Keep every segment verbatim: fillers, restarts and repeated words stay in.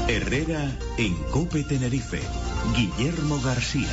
Herrera en COPE Tenerife. Guillermo García.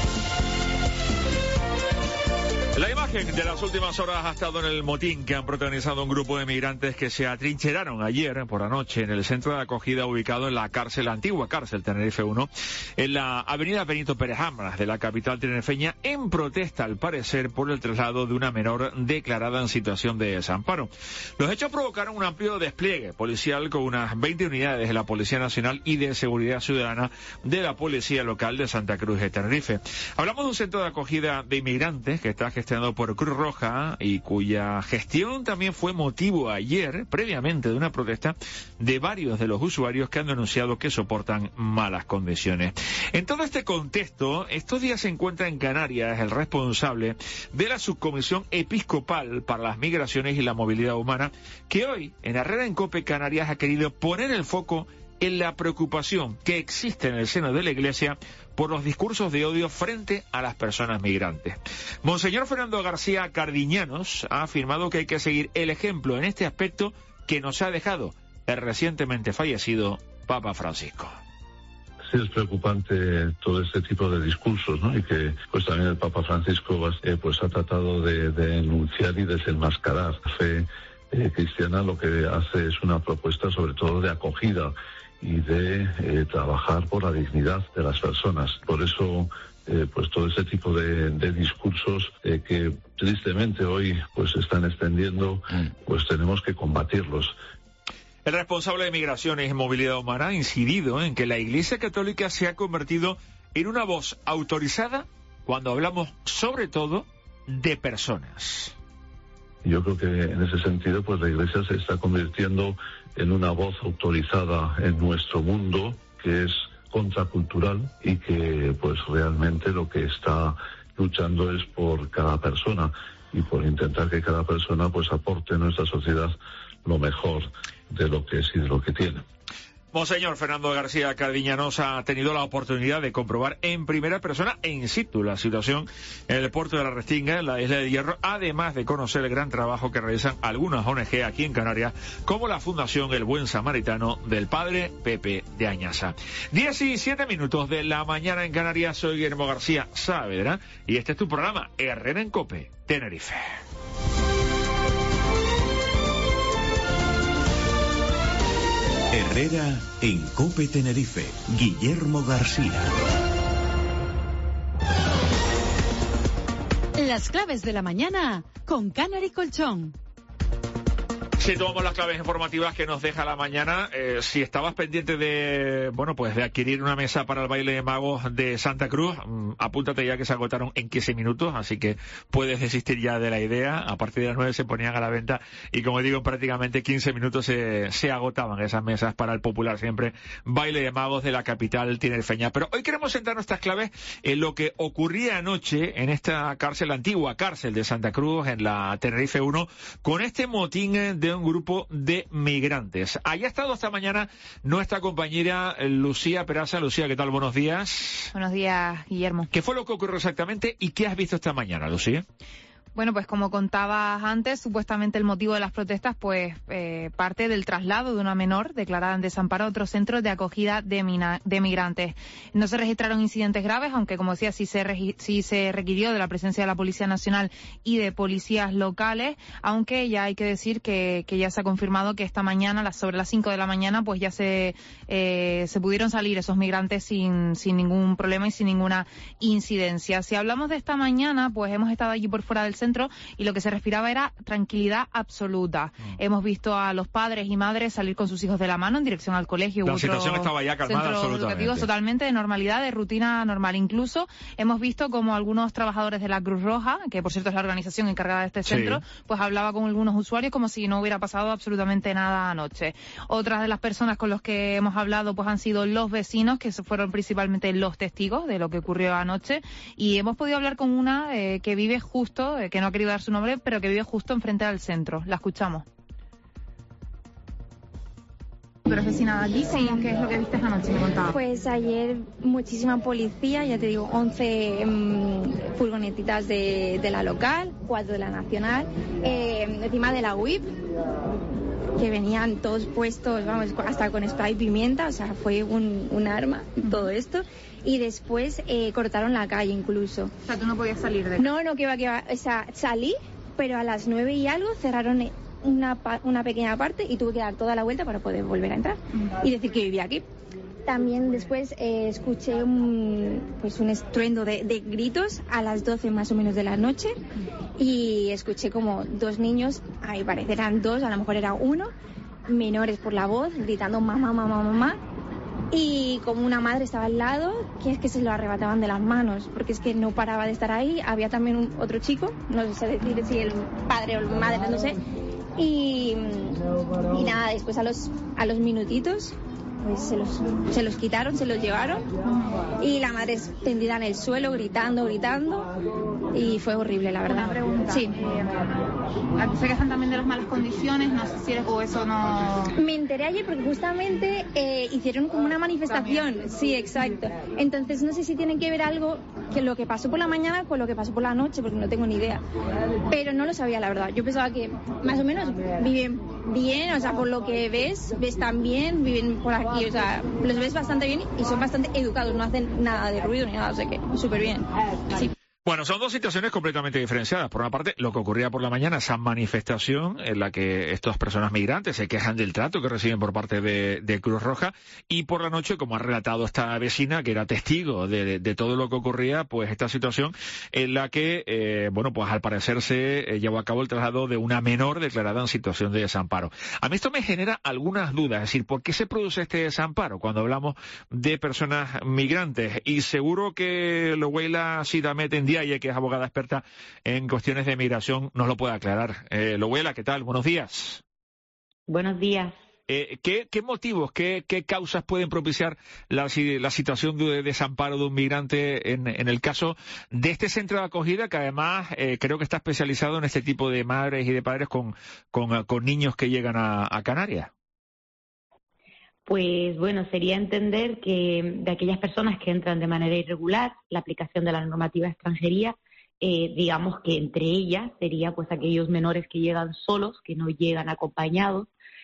La imagen de las últimas horas ha estado en el motín que han protagonizado un grupo de migrantes que se atrincheraron ayer por la noche en el centro de acogida ubicado en la cárcel, la antigua cárcel Tenerife uno, en la avenida Benito Pérez Ambras de la capital tinerfeña, en protesta, al parecer, por el traslado de una menor declarada en situación de desamparo. Los hechos provocaron un amplio despliegue policial con unas veinte unidades de la Policía Nacional y de Seguridad Ciudadana de la Policía Local de Santa Cruz de Tenerife. Hablamos de un centro de acogida de inmigrantes que está gestionado por Cruz Roja y cuya gestión también fue motivo ayer, previamente, de una protesta de varios de los usuarios que han denunciado que soportan malas condiciones. En todo este contexto, estos días se encuentra en Canarias el responsable de la Subcomisión Episcopal para las Migraciones y la Movilidad Humana, que hoy, en Herrera en COPE Canarias, ha querido poner el foco en la preocupación que existe en el seno de la Iglesia por los discursos de odio frente a las personas migrantes. Monseñor Fernando García Cardiñanos ha afirmado que hay que seguir el ejemplo en este aspecto que nos ha dejado el recientemente fallecido Papa Francisco. Sí, es preocupante todo este tipo de discursos, ¿no? Y que pues también el Papa Francisco eh, pues ha tratado de, de enunciar y desenmascarar. La fe eh, cristiana lo que hace es una propuesta sobre todo de acogida y de eh, trabajar por la dignidad de las personas. Por eso, eh, pues todo ese tipo de, de discursos eh, que tristemente hoy pues se están extendiendo, pues tenemos que combatirlos. El responsable de Migraciones y Movilidad Humana ha incidido en que la Iglesia Católica se ha convertido en una voz autorizada cuando hablamos sobre todo de personas. Yo creo que en ese sentido pues la Iglesia se está convirtiendo en una voz autorizada en nuestro mundo, que es contracultural y que pues realmente lo que está luchando es por cada persona y por intentar que cada persona pues aporte a nuestra sociedad lo mejor de lo que es y de lo que tiene. Monseñor Fernando García Cardiñanos ha tenido la oportunidad de comprobar en primera persona e in situ la situación en el puerto de la Restinga, en la isla de Hierro, además de conocer el gran trabajo que realizan algunas O N G aquí en Canarias, como la Fundación El Buen Samaritano del Padre Pepe de Añaza. diecisiete minutos de la mañana en Canarias, soy Guillermo García Saavedra y este es tu programa Herrera en COPE Tenerife. Herrera en COPE Tenerife. Guillermo García. Las claves de la mañana con Canary Colchón. Si tomamos las claves informativas que nos deja la mañana, eh, si estabas pendiente de, bueno, pues de adquirir una mesa para el baile de magos de Santa Cruz, mmm, apúntate ya que se agotaron en quince minutos, así que puedes desistir ya de la idea. A partir de las nueve se ponían a la venta y, como digo, en prácticamente quince minutos se, se agotaban esas mesas para el popular siempre baile de magos de la capital tinerfeña. Pero hoy queremos centrar nuestras claves en lo que ocurría anoche en esta cárcel, la antigua cárcel de Santa Cruz, en la Tenerife uno, con este motín de un grupo de migrantes. Allá ha estado esta mañana nuestra compañera Lucía Peraza. Lucía, ¿qué tal? Buenos días. Buenos días, Guillermo. ¿Qué fue lo que ocurrió exactamente y qué has visto esta mañana, Lucía? Bueno, pues como contabas antes, supuestamente el motivo de las protestas, pues eh, parte del traslado de una menor declarada en desamparo a otro centro de acogida de, mina, de migrantes. No se registraron incidentes graves, aunque, como decía, sí se, regi- sí se requirió de la presencia de la Policía Nacional y de policías locales, aunque ya hay que decir que, que ya se ha confirmado que esta mañana, las, sobre las cinco de la mañana, pues ya se, eh, se pudieron salir esos migrantes sin, sin ningún problema y sin ninguna incidencia. Si hablamos de esta mañana, pues hemos estado allí por fuera del centro y lo que se respiraba era tranquilidad absoluta. Mm. Hemos visto a los padres y madres salir con sus hijos de la mano en dirección al colegio. La situación estaba ya calmada absolutamente. Totalmente de normalidad, de rutina normal. Incluso hemos visto como algunos trabajadores de la Cruz Roja, que por cierto es la organización encargada de este centro, sí, pues hablaba con algunos usuarios como si no hubiera pasado absolutamente nada anoche. Otras de las personas con los que hemos hablado pues han sido los vecinos, que fueron principalmente los testigos de lo que ocurrió anoche, y hemos podido hablar con una eh, que vive justo, eh, que no ha querido dar su nombre, pero que vive justo enfrente del centro. La escuchamos. ¿Pero asesinada allí? Sí. ¿Qué es lo que viste esta noche? Me contaba. Pues ayer muchísima policía, ya te digo, once um, furgonetitas de, de la local, cuatro de la nacional, eh, encima de la U I P. que venían todos puestos, vamos, hasta con spray y pimienta, o sea, fue un, un arma todo esto. Y después eh, cortaron la calle incluso. O sea, tú no podías salir de... No, no, que va, que va, o sea, salí, pero a las nueve y algo cerraron una, una pequeña parte y tuve que dar toda la vuelta para poder volver a entrar y decir que vivía aquí. También después eh, escuché un, pues un estruendo de, de gritos a las doce más o menos de la noche y escuché como dos niños, a mi parecer eran dos, a lo mejor era uno, menores por la voz, gritando mamá, mamá, mamá, y como una madre estaba al lado, que es que se lo arrebataban de las manos, porque es que no paraba de estar ahí. Había también un, otro chico, no sé decir si el padre o la madre, no sé, y, y nada, después a los, a los minutitos pues se los, se los quitaron, se los llevaron y la madre tendida en el suelo gritando, gritando y fue horrible, la verdad. Una pregunta. Sí. Eh, se quejan también de las malas condiciones, no sé si eres o eso no... Me enteré ayer porque justamente eh, hicieron como una manifestación. También. Sí, exacto. Entonces no sé si tienen que ver algo que lo que pasó por la mañana con lo que pasó por la noche, porque no tengo ni idea. Pero no lo sabía, la verdad. Yo pensaba que más o menos viven bien, o sea, por lo que ves, ves tan bien, viven por aquí, o sea, los ves bastante bien y son bastante educados, no hacen nada de ruido ni nada, o sea que súper bien. Sí. Bueno, son dos situaciones completamente diferenciadas. Por una parte, lo que ocurría por la mañana, esa manifestación en la que estas personas migrantes se quejan del trato que reciben por parte de, de Cruz Roja, y por la noche, como ha relatado esta vecina, que era testigo de, de, de todo lo que ocurría, pues esta situación en la que, eh, bueno, pues al parecer se eh, llevó a cabo el traslado de una menor declarada en situación de desamparo. A mí esto me genera algunas dudas, es decir, ¿por qué se produce este desamparo cuando hablamos de personas migrantes? Y seguro que Loweila Sidamet Ndiaye, que es abogada experta en cuestiones de migración, nos lo puede aclarar. Eh, Loweila, ¿qué tal? Buenos días. Buenos días. Eh, ¿qué, ¿Qué motivos, qué, qué causas pueden propiciar la, la situación de desamparo de un migrante en, en el caso de este centro de acogida, que además eh, creo que está especializado en este tipo de madres y de padres con, con, con niños que llegan a, a Canarias? Pues bueno, sería entender que de aquellas personas que entran de manera irregular, la aplicación de la normativa de extranjería, eh, digamos que entre ellas sería pues aquellos menores que llegan solos, que no llegan acompañados,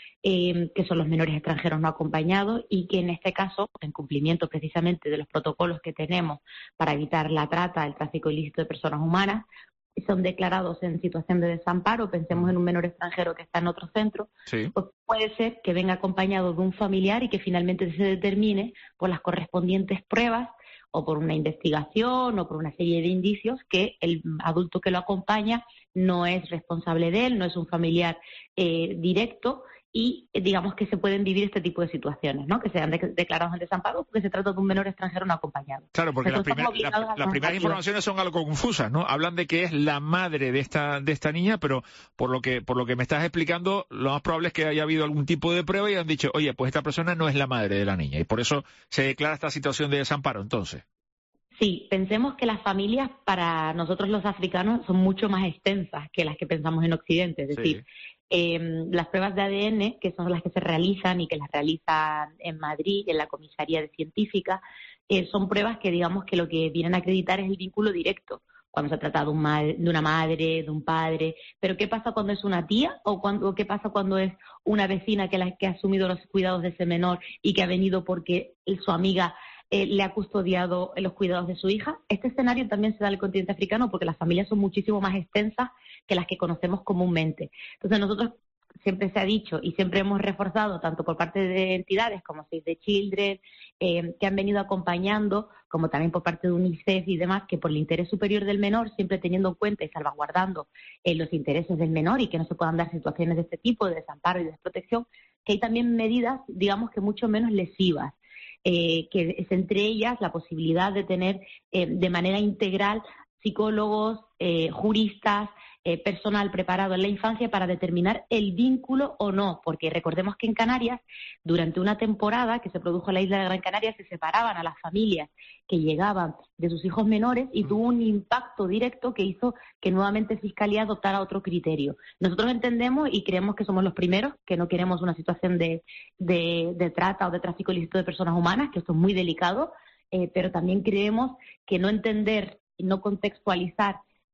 eh, que son los menores extranjeros no acompañados y que en este caso, en cumplimiento precisamente de los protocolos que tenemos para evitar la trata, el tráfico ilícito de personas humanas, son declarados en situación de desamparo. Pensemos en un menor extranjero que está en otro centro, sí. Pues puede ser que venga acompañado de un familiar y que finalmente se determine por las correspondientes pruebas o por una investigación o por una serie de indicios que el adulto que lo acompaña no es responsable de él, no es un familiar eh, directo, y digamos que se pueden vivir este tipo de situaciones, ¿no? Que sean de declarados en desamparo porque se trata de un menor extranjero no acompañado. Claro, porque las, primer, la, las primeras informaciones son algo confusas, ¿no? Hablan de que es la madre de esta de esta niña, pero por lo que por lo que me estás explicando, lo más probable es que haya habido algún tipo de prueba y han dicho, oye, pues esta persona no es la madre de la niña, y por eso se declara esta situación de desamparo, entonces. Sí, pensemos que las familias para nosotros los africanos son mucho más extensas que las que pensamos en Occidente, es decir, sí. Eh, las pruebas de A D N, que son las que se realizan y que las realizan en Madrid, en la comisaría de científica, eh, son pruebas que digamos que lo que vienen a acreditar es el vínculo directo, cuando se trata de, un ma- de una madre, de un padre. Pero ¿qué pasa cuando es una tía o cuando, qué pasa cuando es una vecina que, la, que ha asumido los cuidados de ese menor y que ha venido porque su amiga eh, le ha custodiado los cuidados de su hija? Este escenario también se da en el continente africano porque las familias son muchísimo más extensas que las que conocemos comúnmente. Entonces nosotros siempre se ha dicho y siempre hemos reforzado, tanto por parte de entidades como Save the Children, eh, que han venido acompañando, como también por parte de UNICEF y demás, que por el interés superior del menor, siempre teniendo en cuenta y salvaguardando eh, los intereses del menor y que no se puedan dar situaciones de este tipo, de desamparo y de desprotección, que hay también medidas, digamos que mucho menos lesivas. Eh, que es entre ellas la posibilidad de tener eh, de manera integral psicólogos, eh, juristas, eh, personal preparado en la infancia para determinar el vínculo o no, porque recordemos que en Canarias, durante una temporada que se produjo en la isla de Gran Canaria, se separaban a las familias que llegaban de sus hijos menores y tuvo un impacto directo que hizo que nuevamente Fiscalía adoptara otro criterio. Nosotros entendemos y creemos que somos los primeros, que no queremos una situación de, de, de trata o de tráfico ilícito de personas humanas, que esto es muy delicado, eh, pero también creemos que no entender y no contextualizar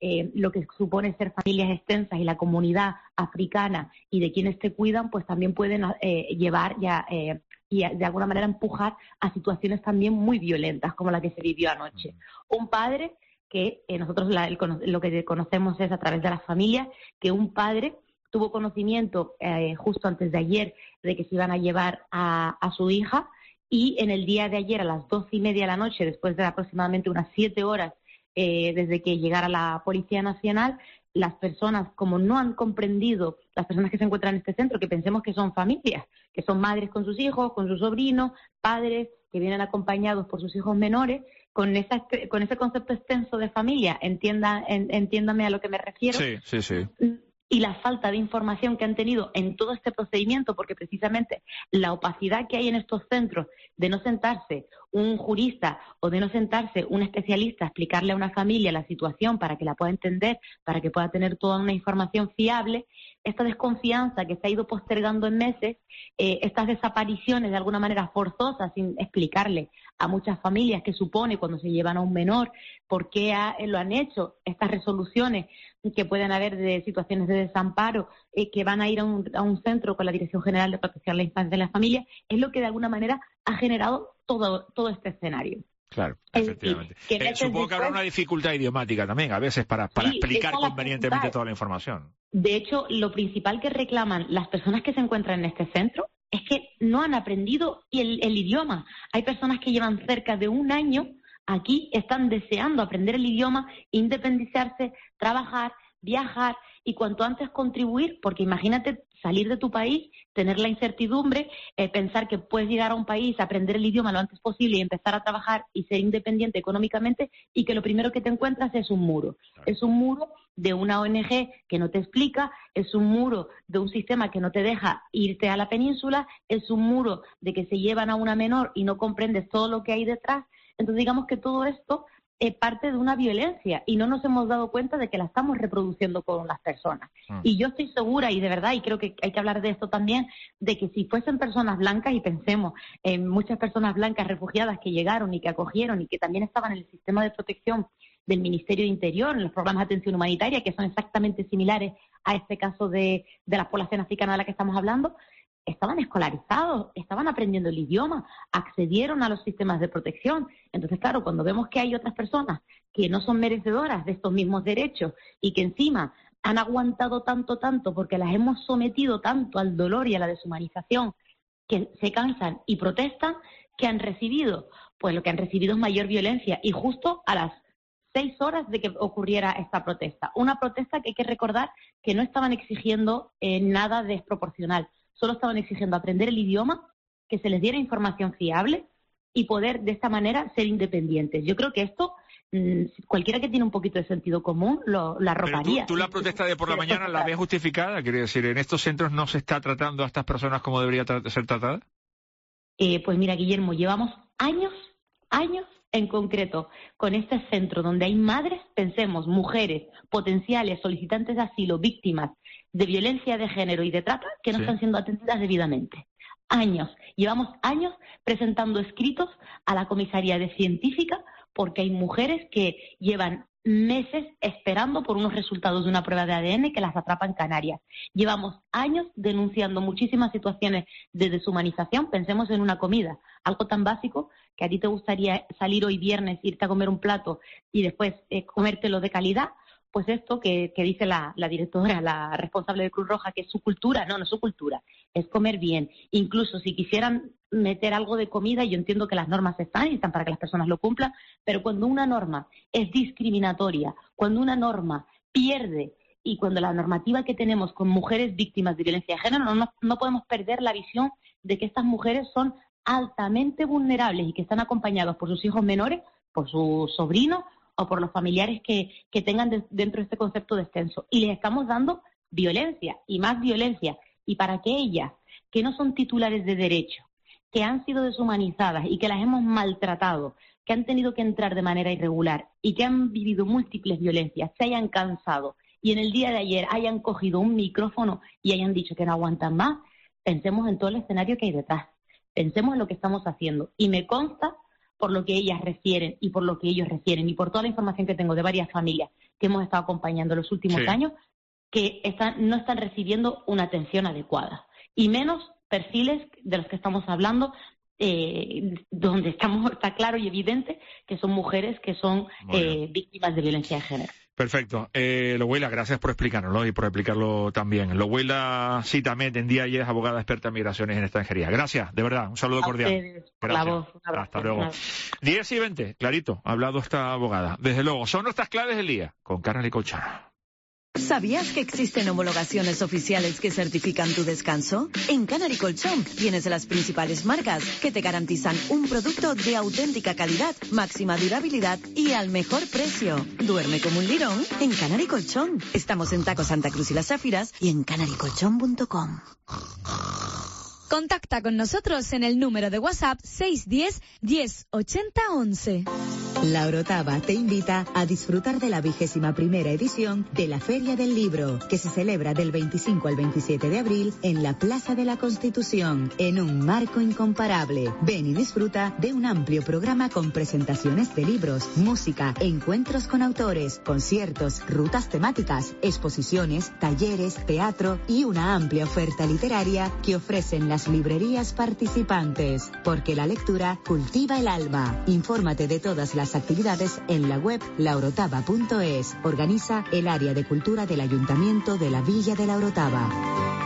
eh, lo que supone ser familias extensas y la comunidad africana y de quienes te cuidan, pues también pueden eh, llevar ya eh, y de alguna manera empujar a situaciones también muy violentas como la que se vivió anoche. Un padre que eh, nosotros la, el, lo que conocemos es a través de las familias, que un padre tuvo conocimiento eh, justo antes de ayer de que se iban a llevar a, a su hija, y en el día de ayer a las doce y media de la noche, después de aproximadamente unas siete horas eh, desde que llegara la Policía Nacional, las personas, como no han comprendido, las personas que se encuentran en este centro, que pensemos que son familias, que son madres con sus hijos, con sus sobrinos, padres que vienen acompañados por sus hijos menores, con esa, con ese concepto extenso de familia, entienda, en, entiéndame a lo que me refiero. Sí, sí, sí. Y la falta de información que han tenido en todo este procedimiento, porque precisamente la opacidad que hay en estos centros de no sentarse un jurista o de no sentarse un especialista a explicarle a una familia la situación para que la pueda entender, para que pueda tener toda una información fiable, esta desconfianza que se ha ido postergando en meses, eh, estas desapariciones de alguna manera forzosas sin explicarle a muchas familias qué supone cuando se llevan a un menor, por qué ha, lo han hecho, estas resoluciones que pueden haber de situaciones de desamparo, eh, que van a ir a un, a un centro con la Dirección General de Protección a la Infancia y la Familia, es lo que de alguna manera ha generado todo, todo este escenario. Claro, efectivamente. Es decir, que eh, supongo después, que habrá una dificultad idiomática también, a veces, para, para sí, explicar esa convenientemente la toda la información. De hecho, lo principal que reclaman las personas que se encuentran en este centro es que no han aprendido el, el idioma. Hay personas que llevan cerca de un año aquí, están deseando aprender el idioma, independizarse, trabajar, viajar y cuanto antes contribuir, porque imagínate salir de tu país, tener la incertidumbre, eh, pensar que puedes llegar a un país, aprender el idioma lo antes posible y empezar a trabajar y ser independiente económicamente, y que lo primero que te encuentras es un muro. Es un muro de una O N G que no te explica, es un muro de un sistema que no te deja irte a la península, es un muro de que se llevan a una menor y no comprendes todo lo que hay detrás. Entonces digamos que todo esto es parte de una violencia y no nos hemos dado cuenta de que la estamos reproduciendo con las personas. Mm. Y yo estoy segura, y de verdad, y creo que hay que hablar de esto también, de que si fuesen personas blancas, y pensemos en muchas personas blancas refugiadas que llegaron y que acogieron y que también estaban en el sistema de protección del Ministerio de Interior, en los programas de atención humanitaria, que son exactamente similares a este caso de, de la población africana de la que estamos hablando, estaban escolarizados, estaban aprendiendo el idioma, accedieron a los sistemas de protección. Entonces, claro, cuando vemos que hay otras personas que no son merecedoras de estos mismos derechos y que encima han aguantado tanto, tanto, porque las hemos sometido tanto al dolor y a la deshumanización, que se cansan y protestan, ¿qué han recibido? Pues lo que han recibido es mayor violencia, y justo a las seis horas de que ocurriera esta protesta. Una protesta que hay que recordar que no estaban exigiendo eh, nada desproporcional. Solo estaban exigiendo aprender el idioma, que se les diera información fiable y poder de esta manera ser independientes. Yo creo que esto, mmm, cualquiera que tiene un poquito de sentido común, lo, la arroparía. Pero tú, tú la protesta de por la mañana la ves justificada, quiere decir, ¿en estos centros no se está tratando a estas personas como debería tra- ser tratada? Eh, pues mira, Guillermo, llevamos años, años en concreto con este centro donde hay madres, pensemos, mujeres, potenciales solicitantes de asilo, víctimas de violencia de género y de trata, que no sí. están siendo atendidas debidamente. Años, llevamos años presentando escritos a la comisaría de científica porque hay mujeres que llevan meses esperando por unos resultados de una prueba de A D N que las atrapa en Canarias. Llevamos años denunciando muchísimas situaciones de deshumanización. Pensemos en una comida, algo tan básico que a ti te gustaría salir hoy viernes, irte a comer un plato y después eh, comértelo de calidad. Pues esto que, que dice la, la directora, la responsable de Cruz Roja, que es su cultura, no, no es su cultura, es comer bien. Incluso si quisieran meter algo de comida, yo entiendo que las normas están y están para que las personas lo cumplan, pero cuando una norma es discriminatoria, cuando una norma pierde y cuando la normativa que tenemos con mujeres víctimas de violencia de género, no, no podemos perder la visión de que estas mujeres son altamente vulnerables y que están acompañados por sus hijos menores, por sus sobrinos, o por los familiares que, que tengan de, dentro de este concepto de extenso. Y les estamos dando violencia y más violencia. Y para que ellas, que no son titulares de derecho, que han sido deshumanizadas y que las hemos maltratado, que han tenido que entrar de manera irregular y que han vivido múltiples violencias, se hayan cansado y en el día de ayer hayan cogido un micrófono y hayan dicho que no aguantan más, pensemos en todo el escenario que hay detrás. Pensemos en lo que estamos haciendo. Y me consta, por lo que ellas refieren y por lo que ellos refieren y por toda la información que tengo de varias familias que hemos estado acompañando los últimos sí. años, que están, no están recibiendo una atención adecuada. Y menos perfiles de los que estamos hablando, eh, donde estamos, está claro y evidente que son mujeres que son eh, víctimas de violencia de género. Perfecto. Eh, Lohuela, gracias por explicárnoslo y por explicarlo también. Lohuela Sitamet, en día y es abogada experta en migraciones en extranjería. Gracias, de verdad, un saludo A cordial. ustedes, por Gracias. la voz, un abrazo. Hasta luego. diez y veinte, clarito, ha hablado esta abogada. Desde luego, son nuestras claves del día, con Canal y Colchón. ¿Sabías que existen homologaciones oficiales que certifican tu descanso? En Canary Colchón tienes las principales marcas que te garantizan un producto de auténtica calidad, máxima durabilidad y al mejor precio. Duerme como un lirón en Canary Colchón. Estamos en Taco Santa Cruz y Las Zafiras y en canary colchón punto com. Contacta con nosotros en el número de WhatsApp seis uno cero, diez, ochenta, once. La Orotava te invita a disfrutar de la vigésima primera edición de la Feria del Libro, que se celebra del veinticinco al veintisiete de abril en la Plaza de la Constitución, en un marco incomparable. Ven y disfruta de un amplio programa con presentaciones de libros, música, encuentros con autores, conciertos, rutas temáticas, exposiciones, talleres, teatro y una amplia oferta literaria que ofrecen las librerías participantes, porque la lectura cultiva el alma. Infórmate de todas las actividades en la web la orotava punto es. Organiza el área de cultura del Ayuntamiento de la Villa de La Orotava.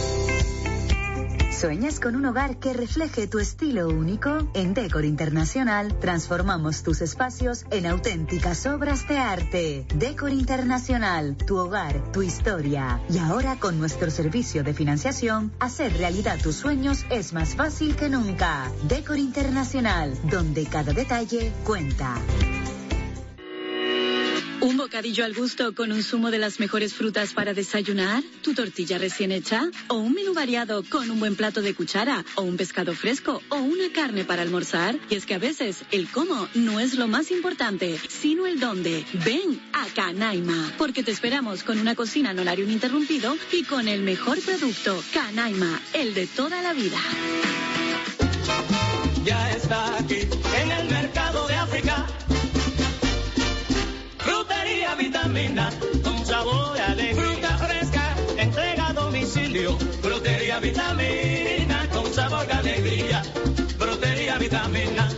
¿Sueñas con un hogar que refleje tu estilo único? En Decor Internacional transformamos tus espacios en auténticas obras de arte. Decor Internacional, tu hogar, tu historia. Y ahora con nuestro servicio de financiación, hacer realidad tus sueños es más fácil que nunca. Decor Internacional, donde cada detalle cuenta. ¿Un bocadillo al gusto con un zumo de las mejores frutas para desayunar? ¿Tu tortilla recién hecha? ¿O un menú variado con un buen plato de cuchara? ¿O un pescado fresco? ¿O una carne para almorzar? Y es que a veces el cómo no es lo más importante, sino el dónde. Ven a Canaima, porque te esperamos con una cocina en horario ininterrumpido y con el mejor producto. Canaima, el de toda la vida. Ya está aquí, en el mercado de África. Frutería Vitamina, con sabor y alegría. Fruta fresca, entrega a domicilio. Frutería Vitamina, con sabor y alegría. Frutería Vitamina.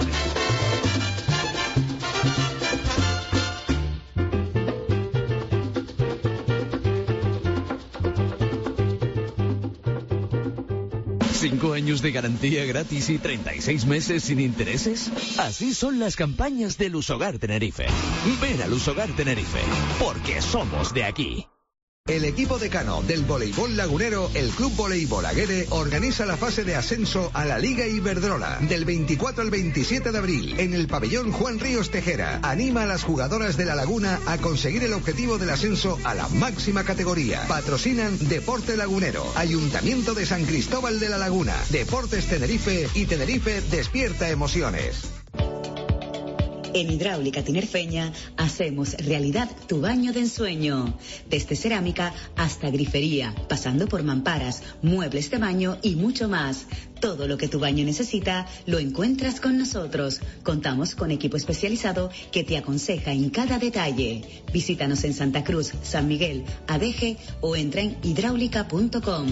¿Cinco años de garantía gratis y treinta y seis meses sin intereses? Así son las campañas de Lusogar Tenerife. Ven a Lusogar Tenerife, porque somos de aquí. El equipo decano del voleibol lagunero, el Club Voleibol Aguere, organiza la fase de ascenso a la Liga Iberdrola del veinticuatro al veintisiete de abril en el pabellón Juan Ríos Tejera. Anima a las jugadoras de la Laguna a conseguir el objetivo del ascenso a la máxima categoría. Patrocinan Deporte Lagunero, Ayuntamiento de San Cristóbal de la Laguna, Deportes Tenerife y Tenerife Despierta Emociones. En Hidráulica Tinerfeña hacemos realidad tu baño de ensueño. Desde cerámica hasta grifería, pasando por mamparas, muebles de baño y mucho más. Todo lo que tu baño necesita lo encuentras con nosotros. Contamos con equipo especializado que te aconseja en cada detalle. Visítanos en Santa Cruz, San Miguel, Adeje o entra en hidráulica punto com.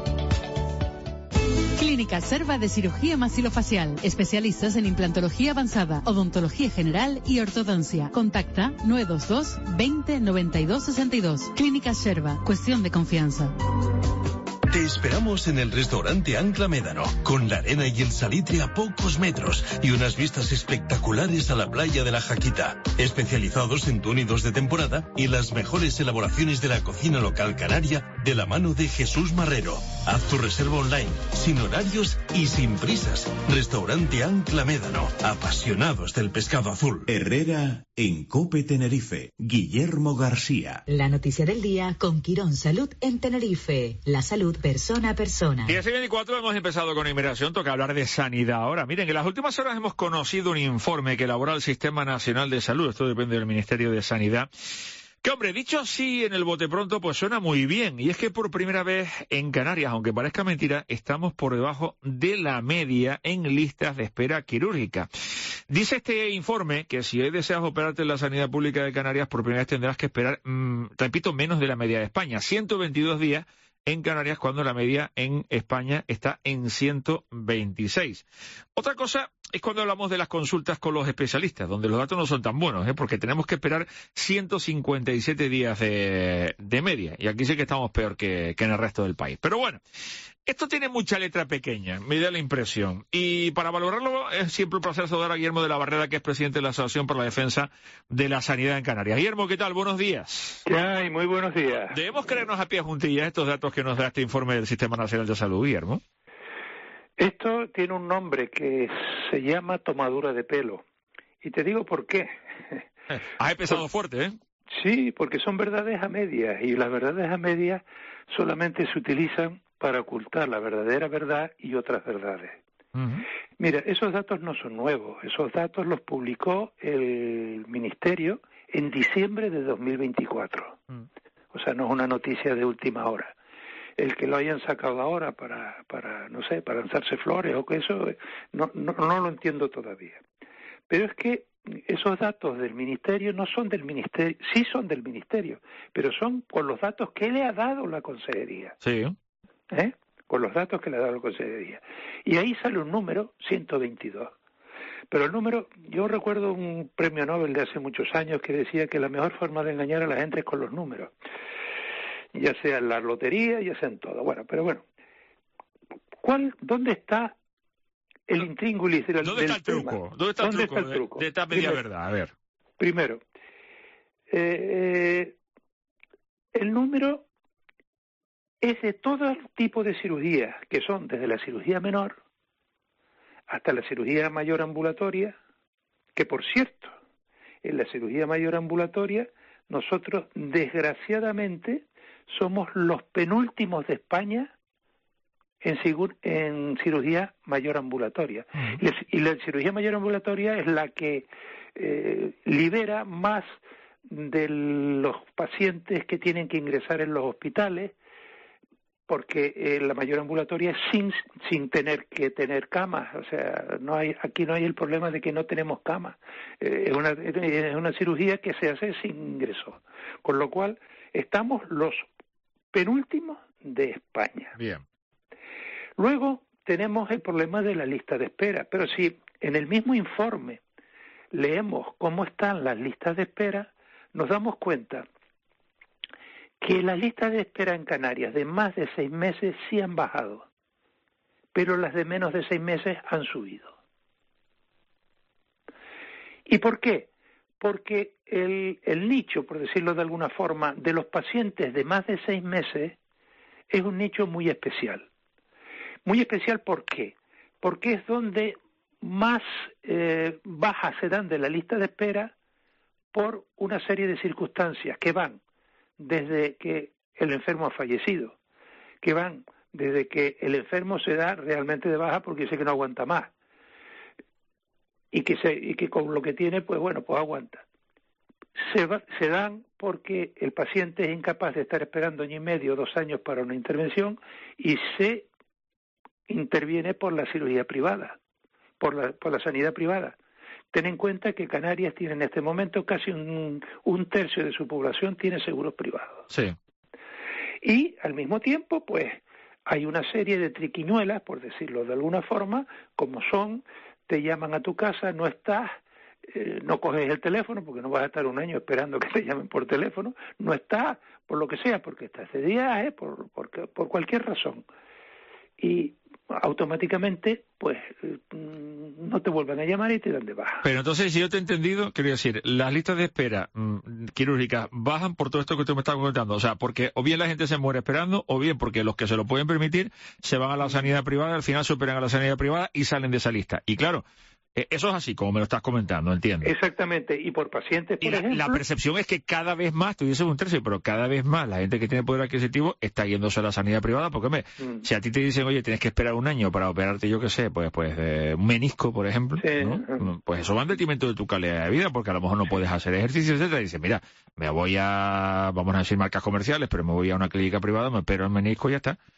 Clínica Serva de Cirugía Maxilofacial. Especialistas en implantología avanzada, odontología general y ortodoncia. Contacta nueve dos dos, veinte, noventa y dos, sesenta y dos. Clínica Serva. Cuestión de confianza. Te esperamos en el restaurante Ancla Médano, con la arena y el salitre a pocos metros y unas vistas espectaculares a la playa de la Jaquita. Especializados en túnidos de temporada y las mejores elaboraciones de la cocina local canaria de la mano de Jesús Marrero. Haz tu reserva online, sin horarios y sin prisas. Restaurante Ancla Médano, apasionados del pescado azul. Herrera en COPE Tenerife. Guillermo García. La noticia del día con Quirón Salud en Tenerife. La salud persona a persona. diez y veinticuatro hemos empezado con inmigración, toca hablar de sanidad ahora. Miren, en las últimas horas hemos conocido un informe que elabora el Sistema Nacional de Salud, esto depende del Ministerio de Sanidad, que, hombre, dicho así en el bote pronto, pues suena muy bien. Y es que por primera vez en Canarias, aunque parezca mentira, estamos por debajo de la media en listas de espera quirúrgica. Dice este informe que si hoy deseas operarte en la sanidad pública de Canarias, por primera vez tendrás que esperar, mmm, repito, menos de la media de España, ciento veintidós días en Canarias, cuando la media en España está en ciento veintiséis. Otra cosa es cuando hablamos de las consultas con los especialistas, donde los datos no son tan buenos, ¿eh? porque tenemos que esperar ciento cincuenta y siete días de, de media, y aquí sí que estamos peor que, que en el resto del país. Pero bueno, esto tiene mucha letra pequeña, me da la impresión. Y para valorarlo es siempre un placer saludar a Guillermo de la Barrera, que es presidente de la Asociación por la Defensa de la Sanidad en Canarias. Guillermo, ¿qué tal? Buenos días. ¿Qué hay? Muy buenos días. ¿Debemos creernos a pie juntillas estos datos que nos da este informe del Sistema Nacional de Salud, Guillermo? Esto tiene un nombre que se llama tomadura de pelo. Y te digo por qué. Eh, has empezado por... fuerte, ¿eh? Sí, porque son verdades a medias, y las verdades a medias solamente se utilizan para ocultar la verdadera verdad y otras verdades. Uh-huh. Mira, esos datos no son nuevos, esos datos los publicó el Ministerio en diciembre de dos mil veinticuatro. Uh-huh. O sea, no es una noticia de última hora. El que lo hayan sacado ahora para, para no sé, para lanzarse flores o que eso, no, no, no lo entiendo todavía. Pero es que esos datos del Ministerio no son del Ministerio, sí son del Ministerio, pero son por los datos que le ha dado la Consejería. Sí. ¿Eh? Con los datos que le ha dado la Consejería. Y ahí sale un número, ciento veintidós. Pero el número, yo recuerdo un premio Nobel de hace muchos años que decía que la mejor forma de engañar a la gente es con los números. Ya sea en la lotería, ya sea en todo. Bueno, pero bueno. ¿Cuál, ¿Dónde está el intríngulis del, ¿Dónde del está el tema? truco? ¿Dónde está el ¿Dónde truco, está el truco? De, de esta media Primero, verdad? A ver. Primero, eh, el número es de todo tipo de cirugías, que son desde la cirugía menor hasta la cirugía mayor ambulatoria, que por cierto, en la cirugía mayor ambulatoria, nosotros desgraciadamente somos los penúltimos de España en, en cirugía mayor ambulatoria. Uh-huh. Y la cirugía mayor ambulatoria es la que eh, libera más de los pacientes que tienen que ingresar en los hospitales, porque eh, la mayor ambulatoria es sin sin tener que tener camas, o sea, no hay aquí no hay el problema de que no tenemos camas, eh, es una es una cirugía que se hace sin ingreso, con lo cual estamos los penúltimos de España. Bien. Luego tenemos el problema de la lista de espera, pero si en el mismo informe leemos cómo están las listas de espera, nos damos cuenta que las listas de espera en Canarias de más de seis meses sí han bajado, pero las de menos de seis meses han subido. ¿Y por qué? Porque el, el nicho, por decirlo de alguna forma, de los pacientes de más de seis meses es un nicho muy especial. Muy especial, ¿por qué? Porque es donde más eh, bajas se dan de la lista de espera por una serie de circunstancias que van desde que el enfermo ha fallecido, que van desde que el enfermo se da realmente de baja porque dice que no aguanta más, y que se, y que con lo que tiene, pues bueno, pues aguanta. Se, va, se dan porque el paciente es incapaz de estar esperando año y medio, dos años para una intervención, y se interviene por la cirugía privada, por la, por la sanidad privada. Ten en cuenta que Canarias tiene en este momento casi un, un tercio de su población tiene seguros privados. Sí. Y al mismo tiempo, pues, hay una serie de triquiñuelas, por decirlo de alguna forma, como son, te llaman a tu casa, no estás, eh, no coges el teléfono, porque no vas a estar un año esperando que te llamen por teléfono, no estás, por lo que sea, porque estás de viaje, por, por, por cualquier razón. Y automáticamente, pues, no te vuelven a llamar y te dan de baja. Pero entonces, si yo te he entendido, quiero decir, las listas de espera mmm, quirúrgicas bajan por todo esto que tú me estás comentando. O sea, porque o bien la gente se muere esperando, o bien porque los que se lo pueden permitir se van a la sanidad privada, al final se operan a la sanidad privada y salen de esa lista. Y claro, eso es así, como me lo estás comentando, entiendo. Exactamente, y por pacientes, por y la, ejemplo... la percepción es que cada vez más, tú dices un tercio, pero cada vez más la gente que tiene poder adquisitivo está yéndose a la sanidad privada, porque me, mm. si a ti te dicen, oye, tienes que esperar un año para operarte, yo qué sé, pues pues eh, un menisco, por ejemplo, sí, ¿no? Pues eso va en detrimento de tu calidad de vida, porque a lo mejor no puedes hacer ejercicio, etcétera, y dices, mira, me voy a, vamos a decir marcas comerciales, pero me voy a una clínica privada, me opero el menisco y ya está.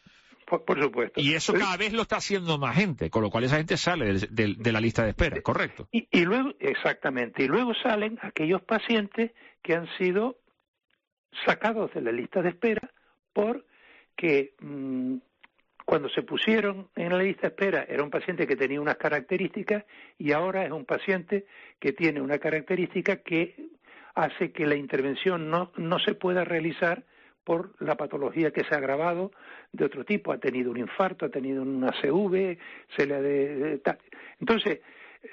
Por, por supuesto. Y eso cada vez lo está haciendo más gente, con lo cual esa gente sale de, de, de la lista de espera, ¿correcto? Y, y luego, exactamente, y luego salen aquellos pacientes que han sido sacados de la lista de espera porque mmm, cuando se pusieron en la lista de espera era un paciente que tenía unas características y ahora es un paciente que tiene una característica que hace que la intervención no, no se pueda realizar por la patología que se ha agravado de otro tipo. Ha tenido un infarto, ha tenido una C V, se le ha de, de, de, entonces,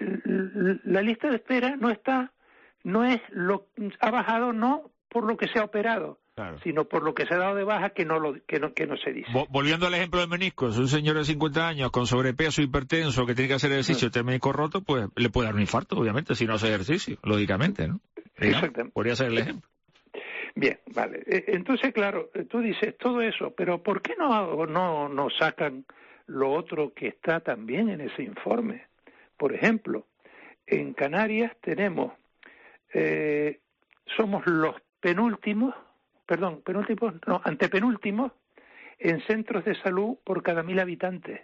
la lista de espera no está, no es lo, ha bajado no por lo que se ha operado, claro, sino por lo que se ha dado de baja que no lo que no, que no se dice. Volviendo al ejemplo del menisco, es un señor de cincuenta años con sobrepeso, hipertenso, que tiene que hacer ejercicio, uh-huh. este menisco roto, pues le puede dar un infarto, obviamente, si no hace ejercicio, lógicamente, ¿no? Exactamente. Podría ser el ejemplo. Bien, vale. Entonces, claro, tú dices todo eso, pero ¿por qué no, no, no sacan lo otro que está también en ese informe? Por ejemplo, en Canarias tenemos, eh, somos los penúltimos, perdón, penúltimos, no, antepenúltimos en centros de salud por cada mil habitantes.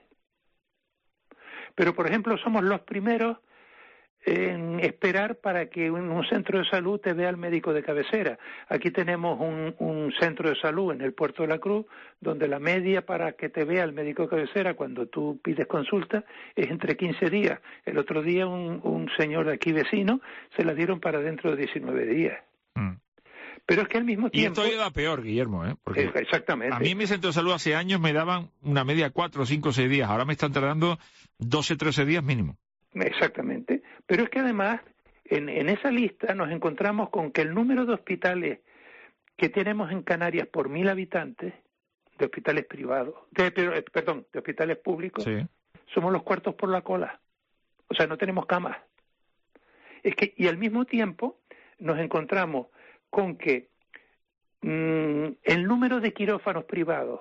Pero, por ejemplo, somos los primeros en esperar para que un, un centro de salud te vea al médico de cabecera. Aquí tenemos un, un centro de salud en el Puerto de la Cruz, donde la media para que te vea el médico de cabecera cuando tú pides consulta es entre quince días. El otro día un, un señor de aquí vecino se la dieron para dentro de diecinueve días. Mm. Pero es que al mismo tiempo... Y esto iba peor, Guillermo, ¿eh? Porque exactamente. A mí en mi centro de salud hace años me daban una media cuatro, cinco, seis días. Ahora me están tardando doce, trece días mínimo. Exactamente. Pero es que además, en, en esa lista nos encontramos con que el número de hospitales que tenemos en Canarias por mil habitantes, de hospitales privados, de, perdón, de hospitales públicos, sí, somos los cuartos por la cola. O sea, no tenemos camas. Es que, y al mismo tiempo nos encontramos con que mmm, el número de quirófanos privados,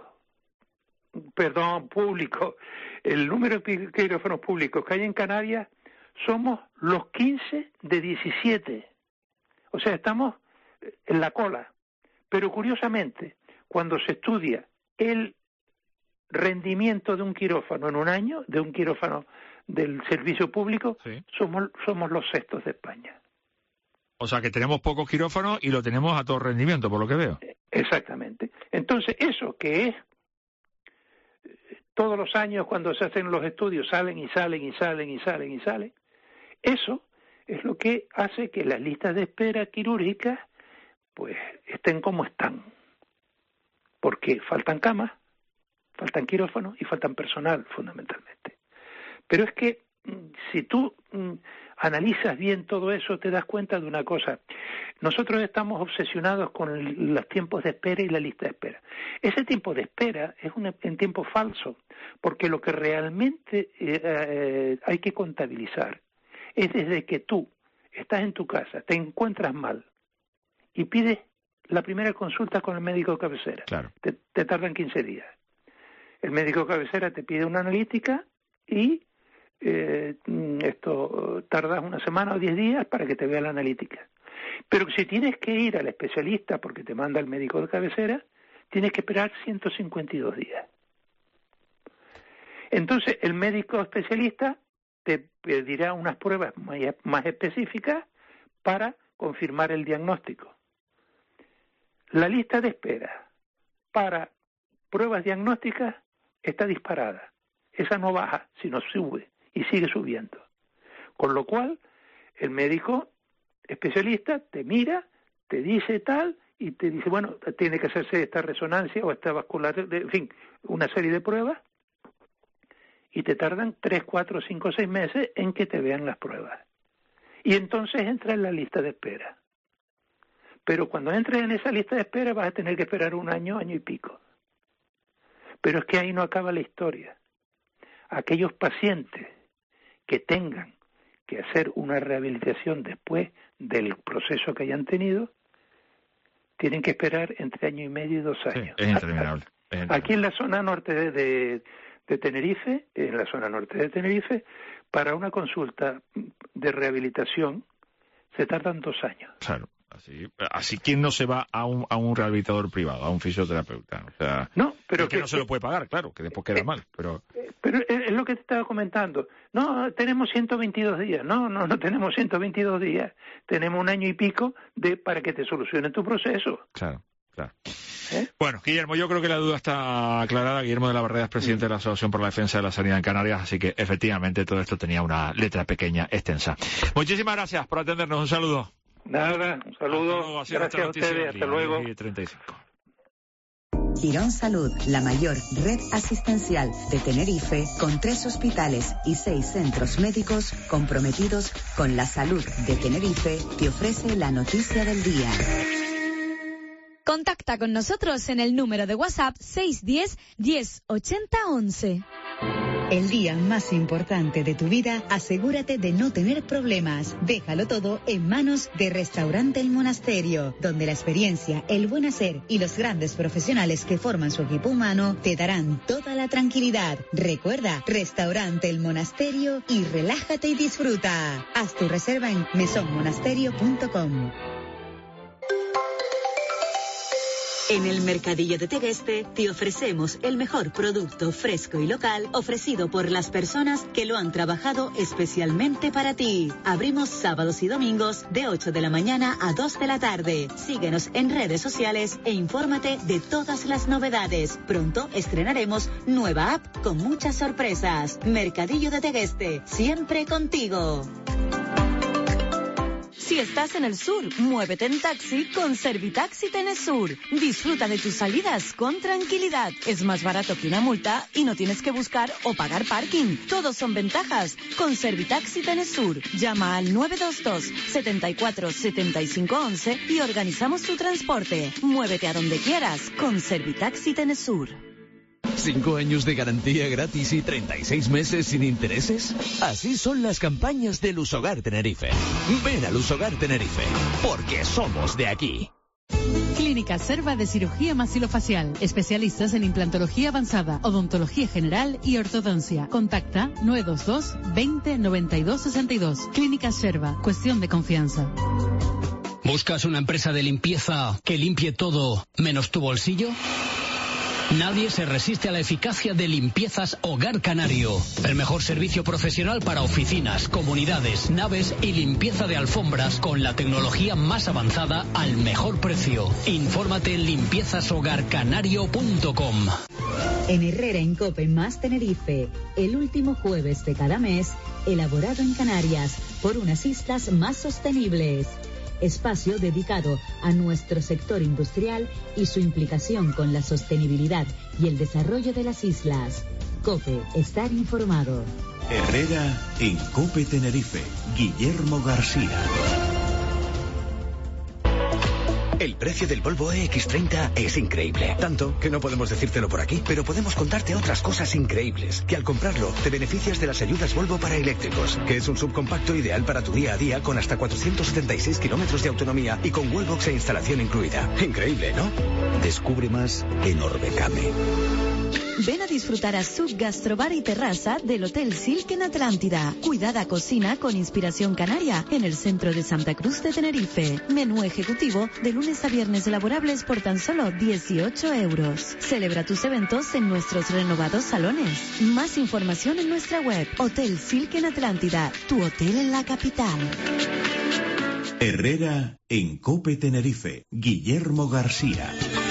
perdón, públicos, el número de quirófanos públicos que hay en Canarias, somos los quince de diecisiete. O sea, estamos en la cola. Pero curiosamente, cuando se estudia el rendimiento de un quirófano en un año, de un quirófano del servicio público, sí, somos, somos los sextos de España. O sea, que tenemos pocos quirófanos y lo tenemos a todo rendimiento, por lo que veo. Exactamente. Entonces, eso que es todos los años cuando se hacen los estudios salen y salen y salen y salen y salen, eso es lo que hace que las listas de espera quirúrgicas pues estén como están, porque faltan camas, faltan quirófanos y faltan personal fundamentalmente. Pero es que si tú mm, analizas bien todo eso, te das cuenta de una cosa. Nosotros estamos obsesionados con el, los tiempos de espera y la lista de espera. Ese tiempo de espera es un, un tiempo falso, porque lo que realmente eh, eh, hay que contabilizar es desde que tú estás en tu casa, te encuentras mal y pides la primera consulta con el médico de cabecera. Claro. Te, te tardan quince días. El médico de cabecera te pide una analítica y Eh, esto tardas una semana o diez días para que te vea la analítica. Pero si tienes que ir al especialista porque te manda el médico de cabecera, tienes que esperar ciento cincuenta y dos días. Entonces el médico especialista te pedirá unas pruebas más, más específicas para confirmar el diagnóstico. La lista de espera para pruebas diagnósticas está disparada. Esa no baja, sino sube. Y sigue subiendo. Con lo cual, el médico especialista te mira, te dice tal, y te dice, bueno, tiene que hacerse esta resonancia o esta vascular, en fin, una serie de pruebas, y te tardan tres, cuatro, cinco, seis meses en que te vean las pruebas. Y entonces entra en la lista de espera. Pero cuando entres en esa lista de espera vas a tener que esperar un año, año y pico. Pero es que ahí no acaba la historia. Aquellos pacientes que tengan que hacer una rehabilitación después del proceso que hayan tenido, tienen que esperar entre año y medio y dos años. Sí, es interminable. Es interminable. Aquí en la zona norte de, de, de Tenerife, en la zona norte de Tenerife, para una consulta de rehabilitación se tardan dos años. Claro. Así, así ¿quién no se va a un, a un rehabilitador privado, a un fisioterapeuta? O sea, no, pero que, que no se lo puede pagar, claro, que después queda eh, mal, pero... Pero es lo que te estaba comentando. No, tenemos ciento veintidós días. No, no, no tenemos ciento veintidós días. Tenemos un año y pico de para que te solucionen tu proceso. Claro, claro. ¿Eh? Bueno, Guillermo, yo creo que la duda está aclarada. Guillermo de la Barrera es presidente de la Asociación por la Defensa de la Sanidad en Canarias, así que efectivamente todo esto tenía una letra pequeña extensa. Muchísimas gracias por atendernos. Un saludo. Nada, un saludo. Hasta luego. Gracias a ustedes. Hasta luego. treinta y cinco. Quirón Salud, la mayor red asistencial de Tenerife, con tres hospitales y seis centros médicos comprometidos con la salud de Tenerife, te ofrece la noticia del día. Contacta con nosotros en el número de WhatsApp seis uno cero, diez ochenta once. El día más importante de tu vida, asegúrate de no tener problemas. Déjalo todo en manos de Restaurante El Monasterio, donde la experiencia, el buen hacer y los grandes profesionales que forman su equipo humano te darán toda la tranquilidad. Recuerda, Restaurante El Monasterio y relájate y disfruta. Haz tu reserva en mesón monasterio punto com. En el Mercadillo de Tegueste te ofrecemos el mejor producto fresco y local ofrecido por las personas que lo han trabajado especialmente para ti. Abrimos sábados y domingos de ocho de la mañana a dos de la tarde. Síguenos en redes sociales e infórmate de todas las novedades. Pronto estrenaremos nueva app con muchas sorpresas. Mercadillo de Tegueste, siempre contigo. Si estás en el sur, muévete en taxi con Servitaxi Tenesur. Disfruta de tus salidas con tranquilidad. Es más barato que una multa y no tienes que buscar o pagar parking. Todos son ventajas con Servitaxi Tenesur. Llama al nueve dos dos, setenta y cuatro, setenta y cinco once y organizamos tu transporte. Muévete a donde quieras con Servitaxi Tenesur. ¿Cinco años de garantía gratis y treinta y seis meses sin intereses? Así son las campañas de Lusogar Tenerife. Ven a Lusogar Tenerife, porque somos de aquí. Clínica Serva de Cirugía Maxilofacial. Especialistas en implantología avanzada, odontología general y ortodoncia. Contacta nueve dos dos, veinte, noventa y dos, sesenta y dos. Clínica Serva. Cuestión de confianza. ¿Buscas una empresa de limpieza que limpie todo menos tu bolsillo? Nadie se resiste a la eficacia de Limpiezas Hogar Canario. El mejor servicio profesional para oficinas, comunidades, naves y limpieza de alfombras con la tecnología más avanzada al mejor precio. Infórmate en limpiezas hogar canario punto com. En Herrera en Cope más Tenerife, el último jueves de cada mes, elaborado en Canarias por unas islas más sostenibles. Espacio dedicado a nuestro sector industrial y su implicación con la sostenibilidad y el desarrollo de las islas. COPE, estar informado. Herrera en COPE Tenerife, Guillermo García. El precio del Volvo E X treinta es increíble. Tanto que no podemos decírtelo por aquí, pero podemos contarte otras cosas increíbles. Que al comprarlo te beneficias de las ayudas Volvo para eléctricos, que es un subcompacto ideal para tu día a día con hasta cuatrocientos setenta y seis kilómetros de autonomía y con wallbox e instalación incluida. Increíble, ¿no? Descubre más en Orbecame. Ven a disfrutar a Sub Gastrobar y Terraza del Hotel Silk en Atlántida. Cuidada cocina con inspiración canaria en el centro de Santa Cruz de Tenerife. Menú ejecutivo de lunes a viernes elaborables por tan solo dieciocho euros. Celebra tus eventos en nuestros renovados salones. Más información en nuestra web. Hotel Silk en Atlántida, tu hotel en la capital. Herrera en COPE Tenerife, Guillermo García.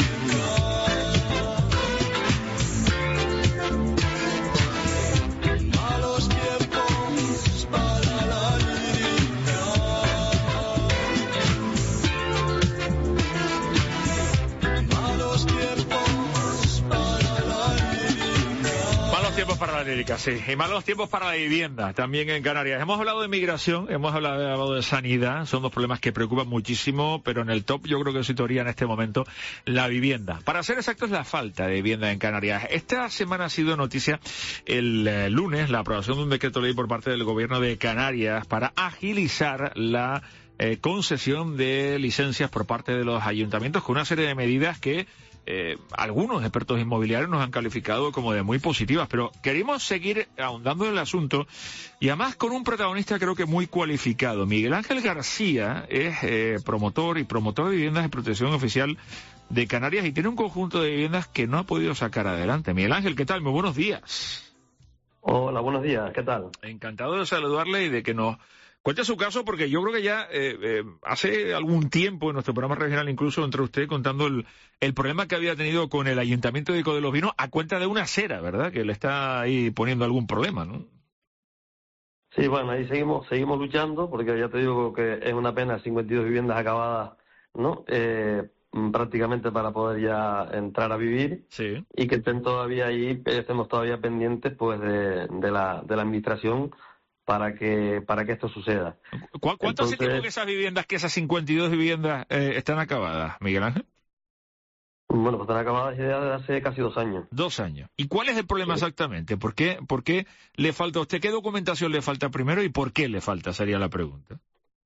Para la lírica, sí. Y malos tiempos para la vivienda, también en Canarias. Hemos hablado de migración, hemos hablado, hablado de sanidad, son dos problemas que preocupan muchísimo, pero en el top yo creo que situaría en este momento la vivienda. Para ser exactos, la falta de vivienda en Canarias. Esta semana ha sido noticia el eh, lunes la aprobación de un decreto ley por parte del gobierno de Canarias para agilizar la eh, concesión de licencias por parte de los ayuntamientos con una serie de medidas que eh, algunos expertos inmobiliarios nos han calificado como de muy positivas, pero queremos seguir ahondando en el asunto y además con un protagonista creo que muy cualificado. Miguel Ángel García es eh, promotor y promotor de viviendas de protección oficial de Canarias y tiene un conjunto de viviendas que no ha podido sacar adelante. Miguel Ángel, ¿qué tal? Muy buenos días. Hola, buenos días, ¿qué tal? Encantado de saludarle y de que nos cuente su caso, porque yo creo que ya eh, eh, hace algún tiempo en nuestro programa regional incluso entró usted contando el, el problema que había tenido con el Ayuntamiento de Ico de los Vinos a cuenta de una acera, ¿verdad? Que le está ahí poniendo algún problema, ¿no? Sí, bueno, ahí seguimos seguimos luchando, porque ya te digo que es una pena cincuenta y dos viviendas acabadas, ¿no? Eh, prácticamente para poder ya entrar a vivir, sí. Y que estén todavía ahí, estemos todavía pendientes pues de, de la de la administración para que para que esto suceda. ¿Cu ¿Cuánto hace tiempo que esas viviendas, que esas cincuenta y dos viviendas eh, están acabadas, Miguel Ángel? Bueno, pues están acabadas ya desde hace casi dos años. Dos años. ¿Y cuál es el problema sí. exactamente? ¿Por qué, ¿Por qué le falta a usted? ¿Qué documentación le falta primero y por qué le falta? Sería la pregunta.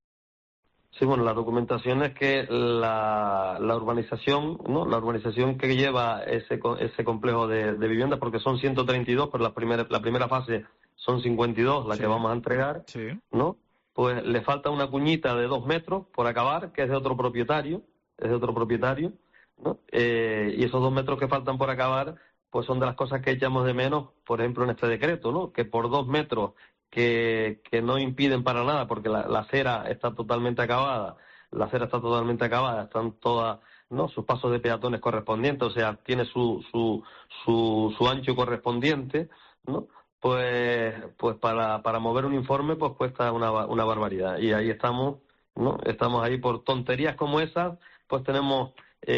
Sí, bueno, la documentación es que la, la urbanización, ¿no? La urbanización que lleva ese ese complejo de, de viviendas, porque son ciento treinta y dos, pero la primera la primera fase son cincuenta y dos, la sí. que vamos a entregar, sí. ¿no? Pues le falta una cuñita de dos metros por acabar, que es de otro propietario, es de otro propietario, ¿no? Eh, y esos dos metros que faltan por acabar, pues son de las cosas que echamos de menos, por ejemplo, en este decreto, ¿no? Que por dos metros que, que no impiden para nada, porque la, la acera está totalmente acabada, la acera está totalmente acabada, están todas, ¿no? Sus pasos de peatones correspondientes, o sea, tiene su su su, su ancho correspondiente, ¿no? Pues pues para para mover un informe pues cuesta una una barbaridad, y ahí estamos, ¿no? Estamos ahí por tonterías como esas, pues tenemos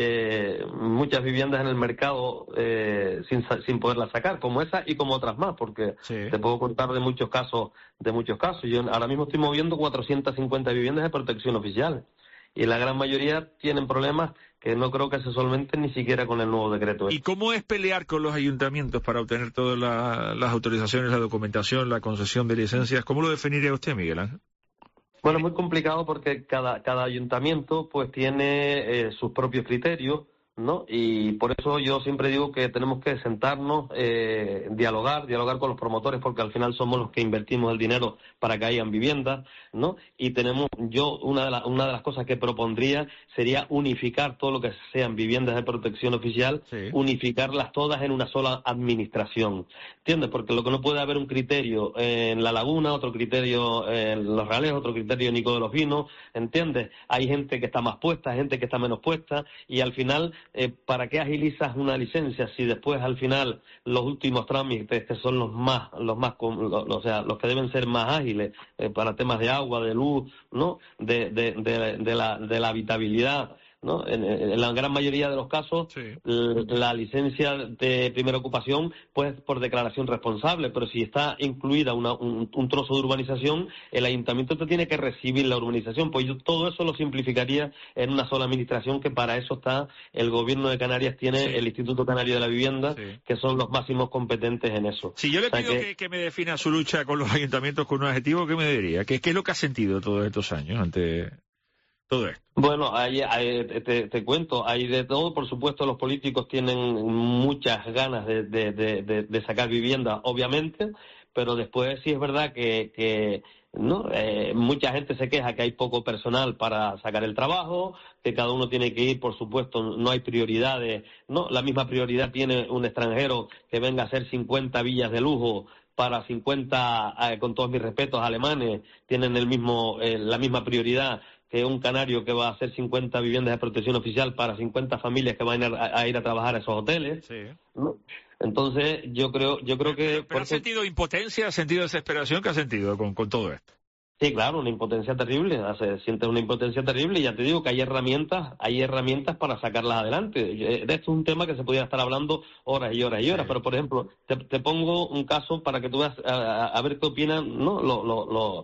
eh, muchas viviendas en el mercado eh, sin sin poderlas sacar, como esa y como otras más, porque sí. te puedo contar de muchos casos, de muchos casos. Yo ahora mismo estoy moviendo cuatrocientas cincuenta viviendas de protección oficial y la gran mayoría tienen problemas que no creo que se solventen ni siquiera con el nuevo decreto. ¿Y cómo es pelear con los ayuntamientos para obtener todas la, las autorizaciones, la documentación, la concesión de licencias? ¿Cómo lo definiría usted, Miguel Ángel? Bueno, muy complicado porque cada cada ayuntamiento pues tiene eh, sus propios criterios, ¿no? Y por eso yo siempre digo que tenemos que sentarnos, eh, dialogar, dialogar con los promotores, porque al final somos los que invertimos el dinero para que hayan viviendas, ¿no? Y tenemos, yo, una de, la, una de las cosas que propondría sería unificar todo lo que sean viviendas de protección oficial, sí. unificarlas todas en una sola administración, ¿entiendes? Porque lo que no puede haber un criterio en La Laguna, otro criterio en Los Reales, otro criterio en Ico de los Vinos, ¿entiendes? Hay gente que está más puesta, gente que está menos puesta, y al final Eh, ¿para qué agilizas una licencia si después al final los últimos trámites, que son los más, los más, los, o sea, los que deben ser más ágiles eh, para temas de agua, de luz, ¿no? De, de, de, de la, de la habitabilidad, ¿no? En, en la gran mayoría de los casos, sí. la licencia de primera ocupación, pues por declaración responsable, pero si está incluida una, un, un trozo de urbanización, el ayuntamiento te tiene que recibir la urbanización. Pues yo todo eso lo simplificaría en una sola administración, que para eso está el Gobierno de Canarias, tiene sí. el Instituto Canario de la Vivienda, sí. que son los máximos competentes en eso. Si yo le o sea pido que... Que, que me defina su lucha con los ayuntamientos con un adjetivo, ¿qué me diría? ¿Qué, qué es lo que ha sentido todos estos años ante todo esto? Bueno, hay, hay, te, te cuento, hay de todo. Por supuesto, los políticos tienen muchas ganas de, de, de, de sacar vivienda, obviamente, pero después sí es verdad que, que no eh, mucha gente se queja que hay poco personal para sacar el trabajo, que cada uno tiene que ir, por supuesto, no hay prioridades, no la misma prioridad tiene un extranjero que venga a hacer cincuenta villas de lujo para cincuenta, eh, con todos mis respetos, alemanes, tienen el mismo eh, la misma prioridad que un canario que va a hacer cincuenta viviendas de protección oficial para cincuenta familias que van a ir a, a, ir a trabajar a esos hoteles. Sí. ¿No? Entonces, yo creo yo creo que... ¿Pero, pero ha sentido impotencia, ha sentido desesperación? ¿Qué ha sentido con, con todo esto? Sí, claro, una impotencia terrible, se siente una impotencia terrible, y ya te digo que hay herramientas, hay herramientas para sacarlas adelante. De esto es un tema que se podría estar hablando horas y horas y horas, sí. Pero por ejemplo, te, te pongo un caso para que tú veas a, a ver qué opinan, ¿no? Lo, lo, lo,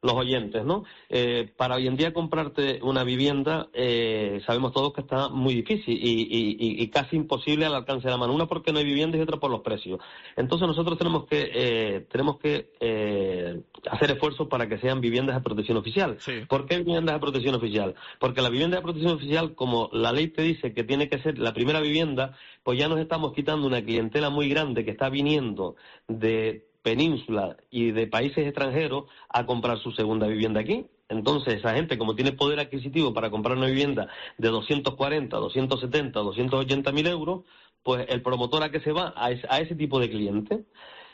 los oyentes, ¿no? Eh, para hoy en día comprarte una vivienda, eh, sabemos todos que está muy difícil y, y, y casi imposible al alcance de la mano. Una porque no hay viviendas y otra por los precios. Entonces nosotros tenemos que eh, tenemos que eh, hacer esfuerzos para que sean viviendas de protección oficial. Sí. ¿Por qué viviendas de protección oficial? Porque la vivienda de protección oficial, como la ley te dice que tiene que ser la primera vivienda, pues ya nos estamos quitando una clientela muy grande que está viniendo de península y de países extranjeros a comprar su segunda vivienda aquí. Entonces, esa gente, como tiene poder adquisitivo para comprar una vivienda de doscientos cuarenta, doscientos setenta, doscientos ochenta mil euros, pues el promotor a que se va a ese, a ese tipo de cliente.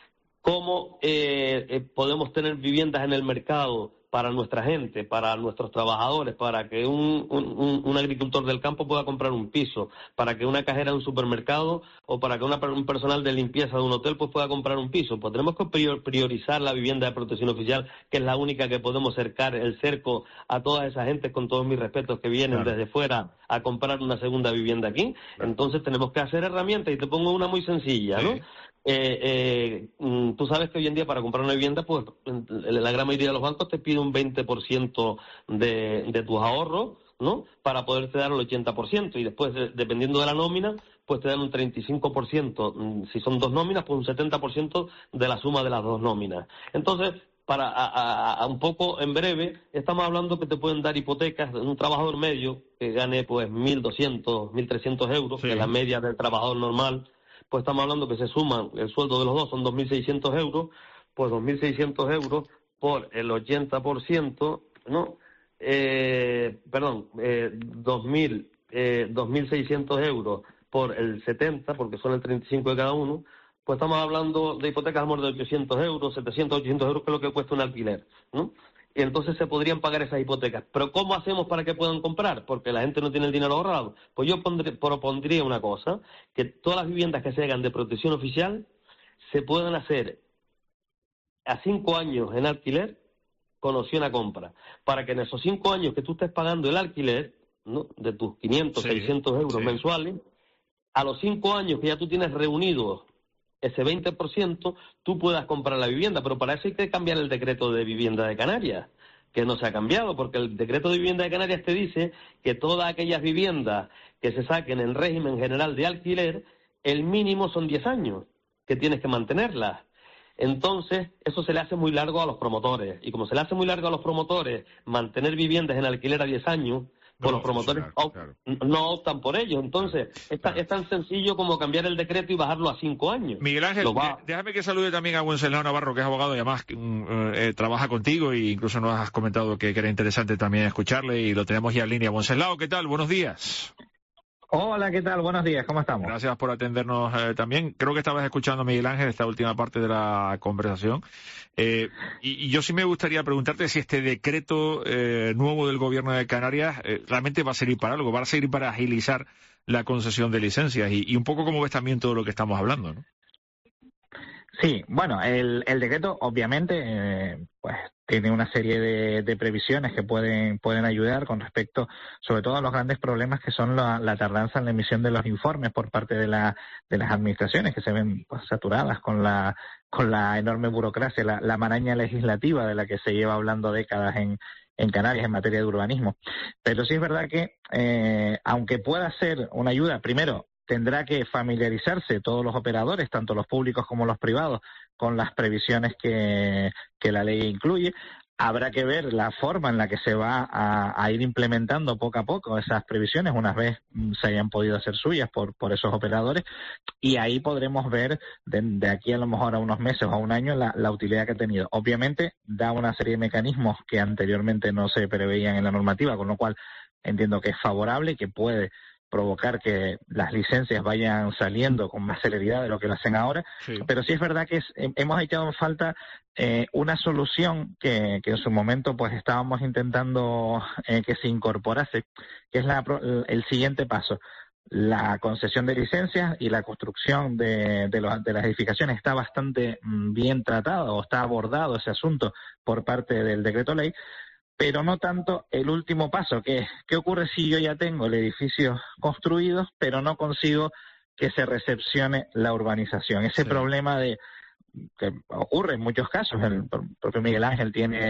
¿Cómo eh, eh, podemos tener viviendas en el mercado para nuestra gente, para nuestros trabajadores, para que un, un, un agricultor del campo pueda comprar un piso, para que una cajera de un supermercado o para que una, un personal de limpieza de un hotel pues pueda comprar un piso? Pues tenemos que priorizar la vivienda de protección oficial, que es la única que podemos cercar el cerco a todas esas gentes, con todos mis respetos, que vienen claro. desde fuera a comprar una segunda vivienda aquí. Claro. Entonces tenemos que hacer herramientas, y te pongo una muy sencilla, sí. ¿no? Eh, eh, tú sabes que hoy en día para comprar una vivienda, pues la gran mayoría de los bancos te pide un veinte por ciento de, de tus ahorros, ¿no? Para poderte dar el ochenta por ciento, y después, de, dependiendo de la nómina, pues te dan un treinta y cinco por ciento. Si son dos nóminas, pues un setenta por ciento de la suma de las dos nóminas. Entonces, para a, a, a un poco en breve, estamos hablando que te pueden dar hipotecas de un trabajador medio que gane pues mil doscientos, mil trescientos euros, sí. que es la media del trabajador normal. Pues estamos hablando que se suman, el sueldo de los dos son dos mil seiscientos euros, pues dos mil seiscientos euros por el ochenta por ciento, ¿no? Eh, perdón, eh, dos mil seiscientos euros por el setenta, porque son el treinta y cinco de cada uno, pues estamos hablando de hipotecas de ochocientos euros, setecientos, ochocientos euros, que es lo que cuesta un alquiler, ¿no? Y entonces se podrían pagar esas hipotecas. ¿Pero cómo hacemos para que puedan comprar? Porque la gente no tiene el dinero ahorrado. Pues yo pondré, propondría una cosa, que todas las viviendas que se hagan de protección oficial se puedan hacer a cinco años en alquiler con opción a compra, para que en esos cinco años que tú estés pagando el alquiler, ¿no?, de tus quinientos, sí, seiscientos euros sí. mensuales, a los cinco años que ya tú tienes reunidos ese veinte por ciento, tú puedas comprar la vivienda. Pero para eso hay que cambiar el decreto de vivienda de Canarias, que no se ha cambiado, porque el decreto de vivienda de Canarias te dice que todas aquellas viviendas que se saquen en régimen general de alquiler, el mínimo son diez años, que tienes que mantenerlas. Entonces, eso se le hace muy largo a los promotores. Y como se le hace muy largo a los promotores mantener viviendas en alquiler a diez años, pues no, los promotores claro, claro. no optan por ello. Entonces, es, claro. es tan sencillo como cambiar el decreto y bajarlo a cinco años. Miguel Ángel, déjame que salude también a Wenceslao Navarro, que es abogado y además eh, trabaja contigo, e incluso nos has comentado que, que era interesante también escucharle, y lo tenemos ya en línea. Wenceslao, ¿qué tal? Buenos días. Hola, ¿qué tal? Buenos días, ¿cómo estamos? Gracias por atendernos eh, también. Creo que estabas escuchando, Miguel Ángel, esta última parte de la conversación. Eh, y, y yo sí me gustaría preguntarte si este decreto eh, nuevo del Gobierno de Canarias eh, realmente va a servir para algo, va a servir para agilizar la concesión de licencias, y, y un poco cómo ves también todo lo que estamos hablando, ¿no? Sí, bueno, el, el decreto obviamente eh, pues tiene una serie de, de previsiones que pueden pueden ayudar con respecto, sobre todo, a los grandes problemas que son la, la tardanza en la emisión de los informes por parte de la de las administraciones, que se ven pues, saturadas con la con la enorme burocracia, la, la maraña legislativa de la que se lleva hablando décadas en en Canarias en materia de urbanismo. Pero sí es verdad que, eh, aunque pueda ser una ayuda, primero, tendrá que familiarizarse todos los operadores, tanto los públicos como los privados, con las previsiones que, que la ley incluye. Habrá que ver la forma en la que se va a, a ir implementando poco a poco esas previsiones, una vez se hayan podido hacer suyas por, por esos operadores, y ahí podremos ver de, de aquí a lo mejor a unos meses o a un año la, la utilidad que ha tenido. Obviamente da una serie de mecanismos que anteriormente no se preveían en la normativa, con lo cual entiendo que es favorable y que puede provocar que las licencias vayan saliendo con más celeridad de lo que lo hacen ahora, sí. Pero sí es verdad que es, hemos echado en falta eh, una solución que, que en su momento pues estábamos intentando eh, que se incorporase, que es la, el siguiente paso. La concesión de licencias y la construcción de, de, los, de las edificaciones está bastante bien tratado, o está abordado ese asunto por parte del decreto ley, pero no tanto el último paso, que es, ¿qué ocurre si yo ya tengo el edificio construido, pero no consigo que se recepcione la urbanización? Ese sí. problema de que ocurre en muchos casos, el propio Miguel Ángel tiene,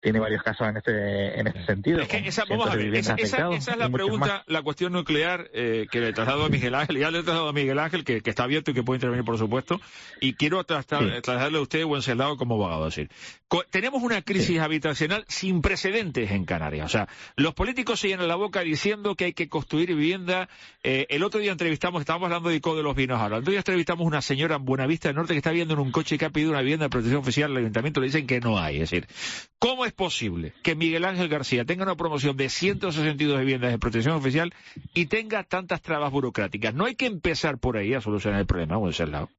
tiene varios casos en este en este sentido. Es que esa, vamos a ver, esa, esa, esa es la pregunta, más. La cuestión nuclear eh, que le traslado a Miguel Ángel, ya le he trasladado a Miguel Ángel, que, que está abierto y que puede intervenir, por supuesto, y quiero trasladarle sí. trasladarle a usted, Wenceslao, como abogado. Decir, Co tenemos una crisis sí. habitacional sin precedentes en Canarias. O sea, los políticos se llenan la boca diciendo que hay que construir vivienda. Eh, el otro día entrevistamos, estábamos hablando de Ico de los Vinos ahora, el otro día entrevistamos a una señora en Buenavista del Norte que está viviendo en un coche y que ha pedido una vivienda de protección oficial al ayuntamiento, le dicen que no hay. Es decir, ¿cómo es posible que Miguel Ángel García tenga una promoción de ciento sesenta y dos viviendas de protección oficial y tenga tantas trabas burocráticas? No hay que empezar por ahí a solucionar el problema, Wenceslao.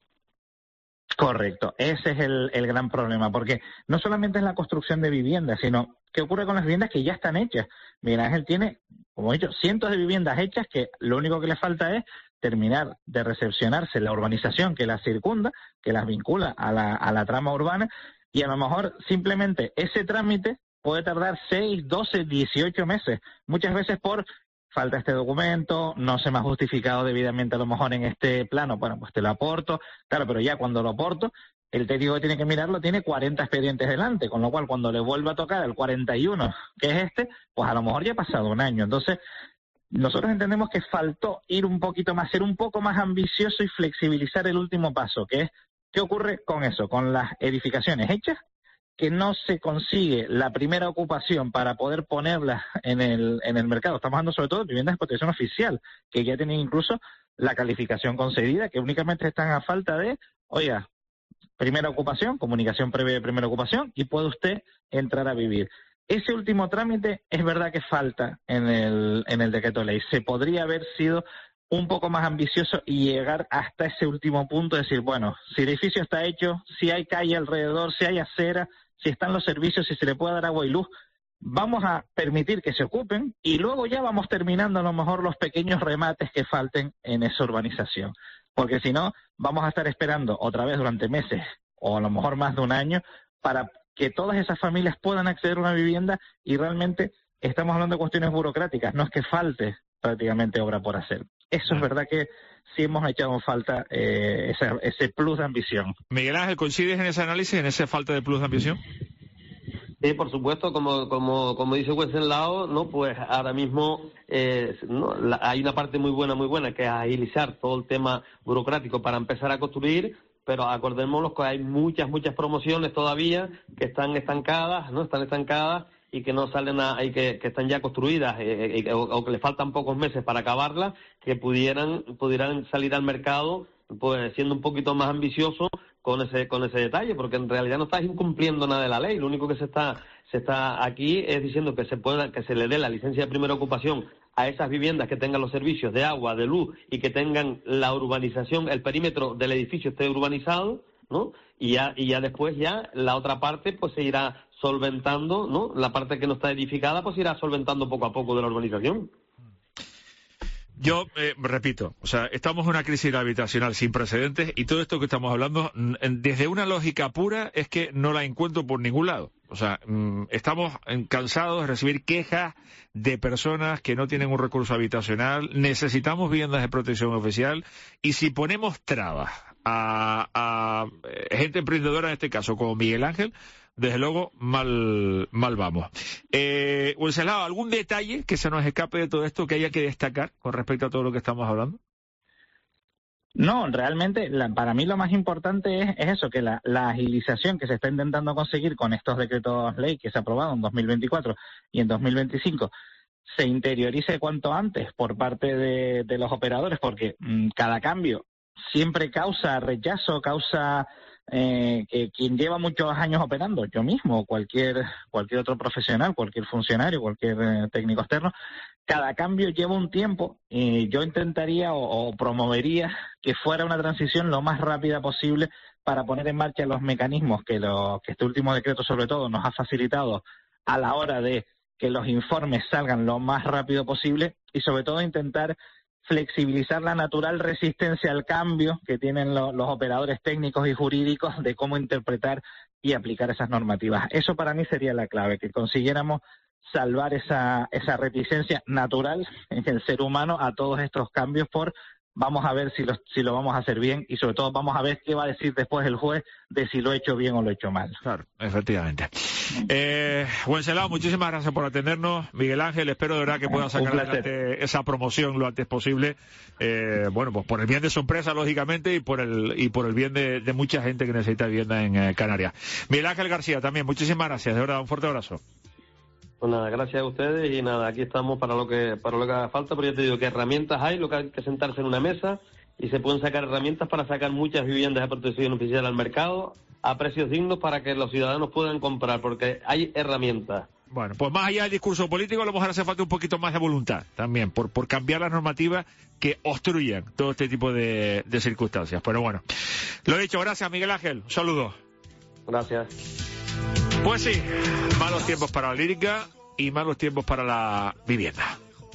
Correcto, ese es el, el gran problema, porque no solamente es la construcción de viviendas, sino qué ocurre con las viviendas que ya están hechas. Miguel Ángel tiene, como he dicho, cientos de viviendas hechas que lo único que le falta es terminar de recepcionarse la urbanización que las circunda, que las vincula a la, a la trama urbana, y a lo mejor simplemente ese trámite puede tardar seis, doce, dieciocho meses, muchas veces por falta este documento, no se me ha justificado debidamente a lo mejor en este plano, bueno, pues te lo aporto, claro, pero ya cuando lo aporto, el técnico que tiene que mirarlo tiene cuarenta expedientes delante, con lo cual cuando le vuelva a tocar el cuarenta y uno, que es este, pues a lo mejor ya ha pasado un año. Entonces, nosotros entendemos que faltó ir un poquito más, ser un poco más ambicioso y flexibilizar el último paso, que es, ¿qué ocurre con eso? Con las edificaciones hechas, que no se consigue la primera ocupación para poder ponerlas en el, en el mercado. Estamos hablando sobre todo de viviendas de protección oficial, que ya tienen incluso la calificación concedida, que únicamente están a falta de, oiga, primera ocupación, comunicación previa de primera ocupación, y puede usted entrar a vivir. Ese último trámite es verdad que falta en el, en el decreto de ley. Se podría haber sido un poco más ambicioso y llegar hasta ese último punto, de decir, bueno, si el edificio está hecho, si hay calle alrededor, si hay acera, si están los servicios, si se le puede dar agua y luz, vamos a permitir que se ocupen y luego ya vamos terminando a lo mejor los pequeños remates que falten en esa urbanización. Porque si no, vamos a estar esperando otra vez durante meses o a lo mejor más de un año para que todas esas familias puedan acceder a una vivienda y realmente estamos hablando de cuestiones burocráticas, no es que falte prácticamente obra por hacer. Eso es verdad que sí hemos echado en falta eh, ese, ese plus de ambición. Miguel Ángel, ¿coincides en ese análisis, en esa falta de plus de ambición? Sí, por supuesto, como como como dice Wenceslao, no, pues ahora mismo eh, no, la, hay una parte muy buena, muy buena, que es agilizar todo el tema burocrático para empezar a construir, pero acordémonos que hay muchas, muchas promociones todavía que están estancadas, no, están estancadas y que no salen a, y que, que están ya construidas eh, eh, o, o que le faltan pocos meses para acabarlas, que pudieran pudieran salir al mercado, pues siendo un poquito más ambicioso con ese con ese detalle, porque en realidad no estás incumpliendo nada de la ley. Lo único que se está se está aquí es diciendo que se pueda que se le dé la licencia de primera ocupación a esas viviendas que tengan los servicios de agua, de luz y que tengan la urbanización, el perímetro del edificio esté urbanizado, ¿no? Y ya y ya después ya la otra parte pues se irá solventando, ¿no? La parte que no está edificada pues irá solventando poco a poco de la urbanización. Yo eh, repito, o sea, estamos en una crisis habitacional sin precedentes y todo esto que estamos hablando, desde una lógica pura, es que no la encuentro por ningún lado. O sea, estamos cansados de recibir quejas de personas que no tienen un recurso habitacional, necesitamos viviendas de protección oficial y si ponemos trabas a, a gente emprendedora, en este caso, como Miguel Ángel, desde luego, mal mal vamos. Eh, Wenceslao, ¿algún detalle que se nos escape de todo esto que haya que destacar con respecto a todo lo que estamos hablando? No, realmente, la, para mí lo más importante es, es eso, que la, la agilización que se está intentando conseguir con estos decretos ley que se aprobaron en dos mil veinticuatro y en dos mil veinticinco se interiorice cuanto antes por parte de, de los operadores, porque mmm, cada cambio siempre causa rechazo, causa... Eh, que quien lleva muchos años operando, yo mismo, cualquier cualquier otro profesional, cualquier funcionario, cualquier eh, técnico externo, cada cambio lleva un tiempo y yo intentaría o, o promovería que fuera una transición lo más rápida posible para poner en marcha los mecanismos que, lo, que este último decreto sobre todo nos ha facilitado a la hora de que los informes salgan lo más rápido posible y sobre todo intentar flexibilizar la natural resistencia al cambio que tienen lo, los operadores técnicos y jurídicos de cómo interpretar y aplicar esas normativas. Eso para mí sería la clave, que consiguiéramos salvar esa, esa reticencia natural en el ser humano a todos estos cambios por vamos a ver si lo, si lo vamos a hacer bien y sobre todo vamos a ver qué va a decir después el juez de si lo he hecho bien o lo he hecho mal. Claro, efectivamente. Eh, Wenceslao, muchísimas gracias por atendernos. Miguel Ángel, espero de verdad que puedan sacar adelante esa promoción lo antes posible. Eh, bueno, pues por el bien de su empresa, lógicamente, y por el y por el bien de, de mucha gente que necesita vivienda en eh, Canarias. Miguel Ángel García, también, muchísimas gracias. De verdad, un fuerte abrazo. Pues nada, gracias a ustedes y nada, aquí estamos para lo que para lo que haga falta, pero ya te digo que herramientas hay, lo que hay que sentarse en una mesa y se pueden sacar herramientas para sacar muchas viviendas de protección oficial al mercado a precios dignos para que los ciudadanos puedan comprar, porque hay herramientas. Bueno, pues más allá del discurso político, a lo mejor hace falta un poquito más de voluntad también, por, por cambiar las normativas que obstruyen todo este tipo de, de circunstancias. Pero bueno, lo dicho, gracias Miguel Ángel, un saludo. Gracias. Pues sí, malos tiempos para la lírica y malos tiempos para la vivienda.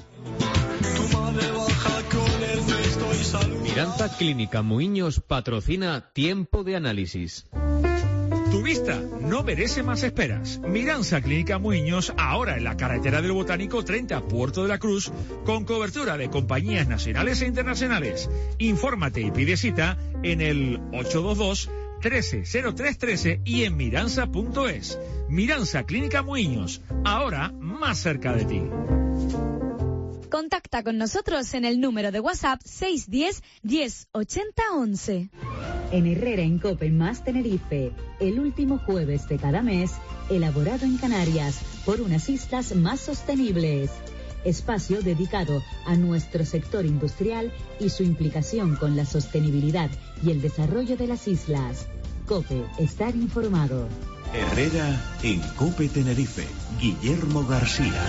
Miranta Clínica Muiños patrocina Tiempo de Análisis. Tu vista no merece más esperas. Miranza Clínica Muiños, ahora en la carretera del Botánico treinta, Puerto de la Cruz, con cobertura de compañías nacionales e internacionales. Infórmate y pide cita en el ocho dos dos, trece cero tres trece y en miranza punto es. Miranza Clínica Muiños, ahora más cerca de ti. Contacta con nosotros en el número de WhatsApp seis uno cero, diez ochenta once. En Herrera en Cope más Tenerife, el último jueves de cada mes, elaborado en Canarias por unas islas más sostenibles. Espacio dedicado a nuestro sector industrial y su implicación con la sostenibilidad y el desarrollo de las islas. Cope, estar informado. Herrera en Cope Tenerife, Guillermo García.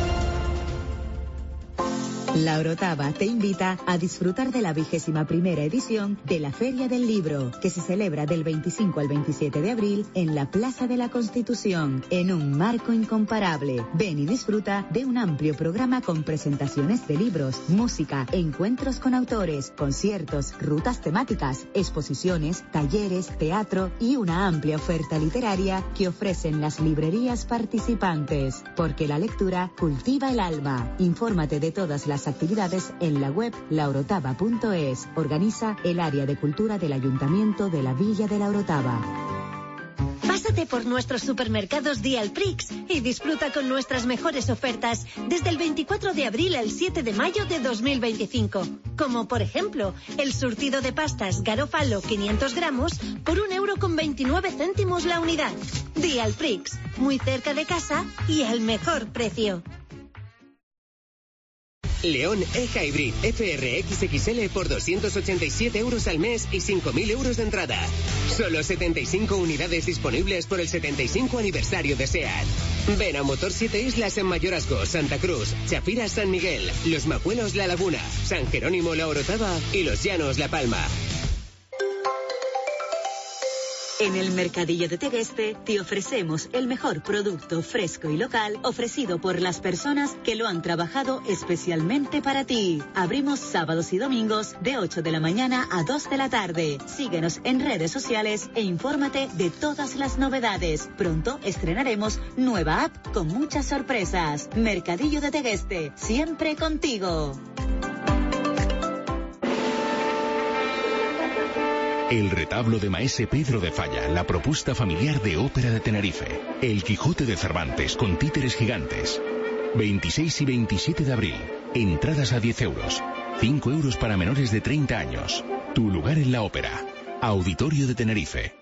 La Orotava te invita a disfrutar de la vigésima primera edición de la Feria del Libro, que se celebra del veinticinco al veintisiete de abril en la Plaza de la Constitución, en un marco incomparable. Ven y disfruta de un amplio programa con presentaciones de libros, música, encuentros con autores, conciertos, rutas temáticas, exposiciones, talleres, teatro y una amplia oferta literaria que ofrecen las librerías participantes. Porque la lectura cultiva el alma. Infórmate de todas las actividades en la web la orotava punto es. Organiza el área de cultura del Ayuntamiento de la Villa de la Orotava. Pásate por nuestros supermercados Dialprix y disfruta con nuestras mejores ofertas desde el veinticuatro de abril al siete de mayo de dos mil veinticinco. Como por ejemplo, el surtido de pastas Garofalo quinientos gramos por un euro con veintinueve céntimos la unidad. Dialprix, muy cerca de casa y al mejor precio. León E-Hybrid F R X X L por doscientos ochenta y siete euros al mes y cinco mil euros de entrada. Solo setenta y cinco unidades disponibles por el setenta y cinco aniversario de SEAT. Ven a Motor Siete Islas en Mayorazgo, Santa Cruz, Chafira, San Miguel, Los Majuelos, La Laguna, San Jerónimo, La Orotava y Los Llanos, La Palma. En el Mercadillo de Tegueste te ofrecemos el mejor producto fresco y local ofrecido por las personas que lo han trabajado especialmente para ti. Abrimos sábados y domingos de ocho de la mañana a dos de la tarde. Síguenos en redes sociales e infórmate de todas las novedades. Pronto estrenaremos nueva app con muchas sorpresas. Mercadillo de Tegueste, siempre contigo. El retablo de Maese Pedro de Falla, la propuesta familiar de Ópera de Tenerife. El Quijote de Cervantes con títeres gigantes. veintiséis y veintisiete de abril. Entradas a diez euros. cinco euros para menores de treinta años. Tu lugar en la ópera. Auditorio de Tenerife.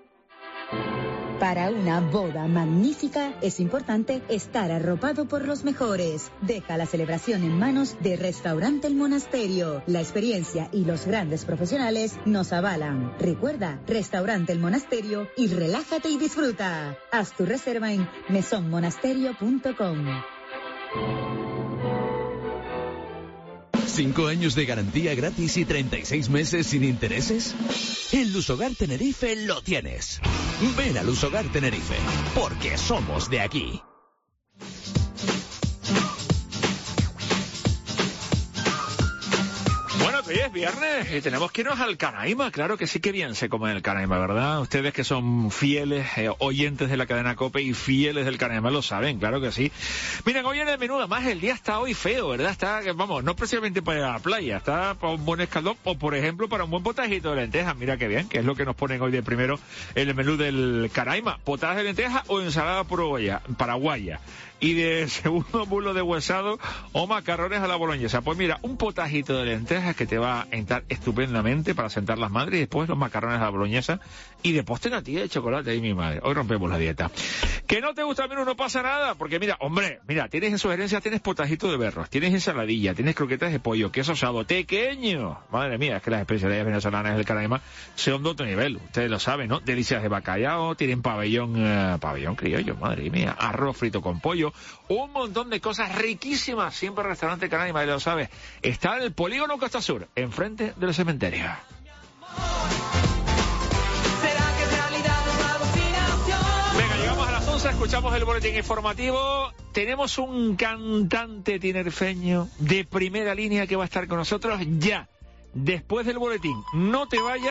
Para una boda magnífica es importante estar arropado por los mejores. Deja la celebración en manos de Restaurante El Monasterio. La experiencia y los grandes profesionales nos avalan. Recuerda, Restaurante El Monasterio y relájate y disfruta. Haz tu reserva en mesón monasterio punto com. ¿Cinco años de garantía gratis y treinta y seis meses sin intereses? En Lusogar Tenerife lo tienes. Ven a Lusogar Tenerife, porque somos de aquí. Bueno, oye, es viernes y tenemos que irnos al Canaima. Claro que sí, que bien se come en el Canaima, ¿verdad? Ustedes que son fieles eh, oyentes de la cadena COPE y fieles del Canaima lo saben, claro que sí. Miren, hoy en el menú, además el día está hoy feo, ¿verdad? Está, vamos, no precisamente para ir a la playa, está para un buen escaldón o, por ejemplo, para un buen potajito de lentejas. Mira qué bien, que es lo que nos ponen hoy de primero en el menú del Canaima. Potaje de lentejas o ensalada paraguaya. paraguaya. Y de segundo, muslo de huesado o macarrones a la boloñesa. Pues mira, un potajito de lentejas que te va a entrar estupendamente para sentar las madres, y después los macarrones a la boloñesa, y de postre natilla de chocolate ahí mi madre. Hoy rompemos la dieta. Que no te gusta el menú, no pasa nada, porque mira, hombre, mira, tienes en sugerencias, tienes potajito de berros, tienes ensaladilla, tienes croquetas de pollo, queso asado, tequeño. Madre mía, es que las especialidades venezolanas del Canaima son de otro nivel, ustedes lo saben, ¿no? Delicias de bacalao, tienen pabellón, eh, pabellón criollo, madre mía, arroz frito con pollo, un montón de cosas riquísimas, siempre el restaurante Canaima, ya lo sabes, está en el Polígono Costa Sur, enfrente del cementerio. Venga, llegamos a las once, escuchamos el boletín informativo. Tenemos un cantante tinerfeño de primera línea que va a estar con nosotros ya, después del boletín. No te vayas.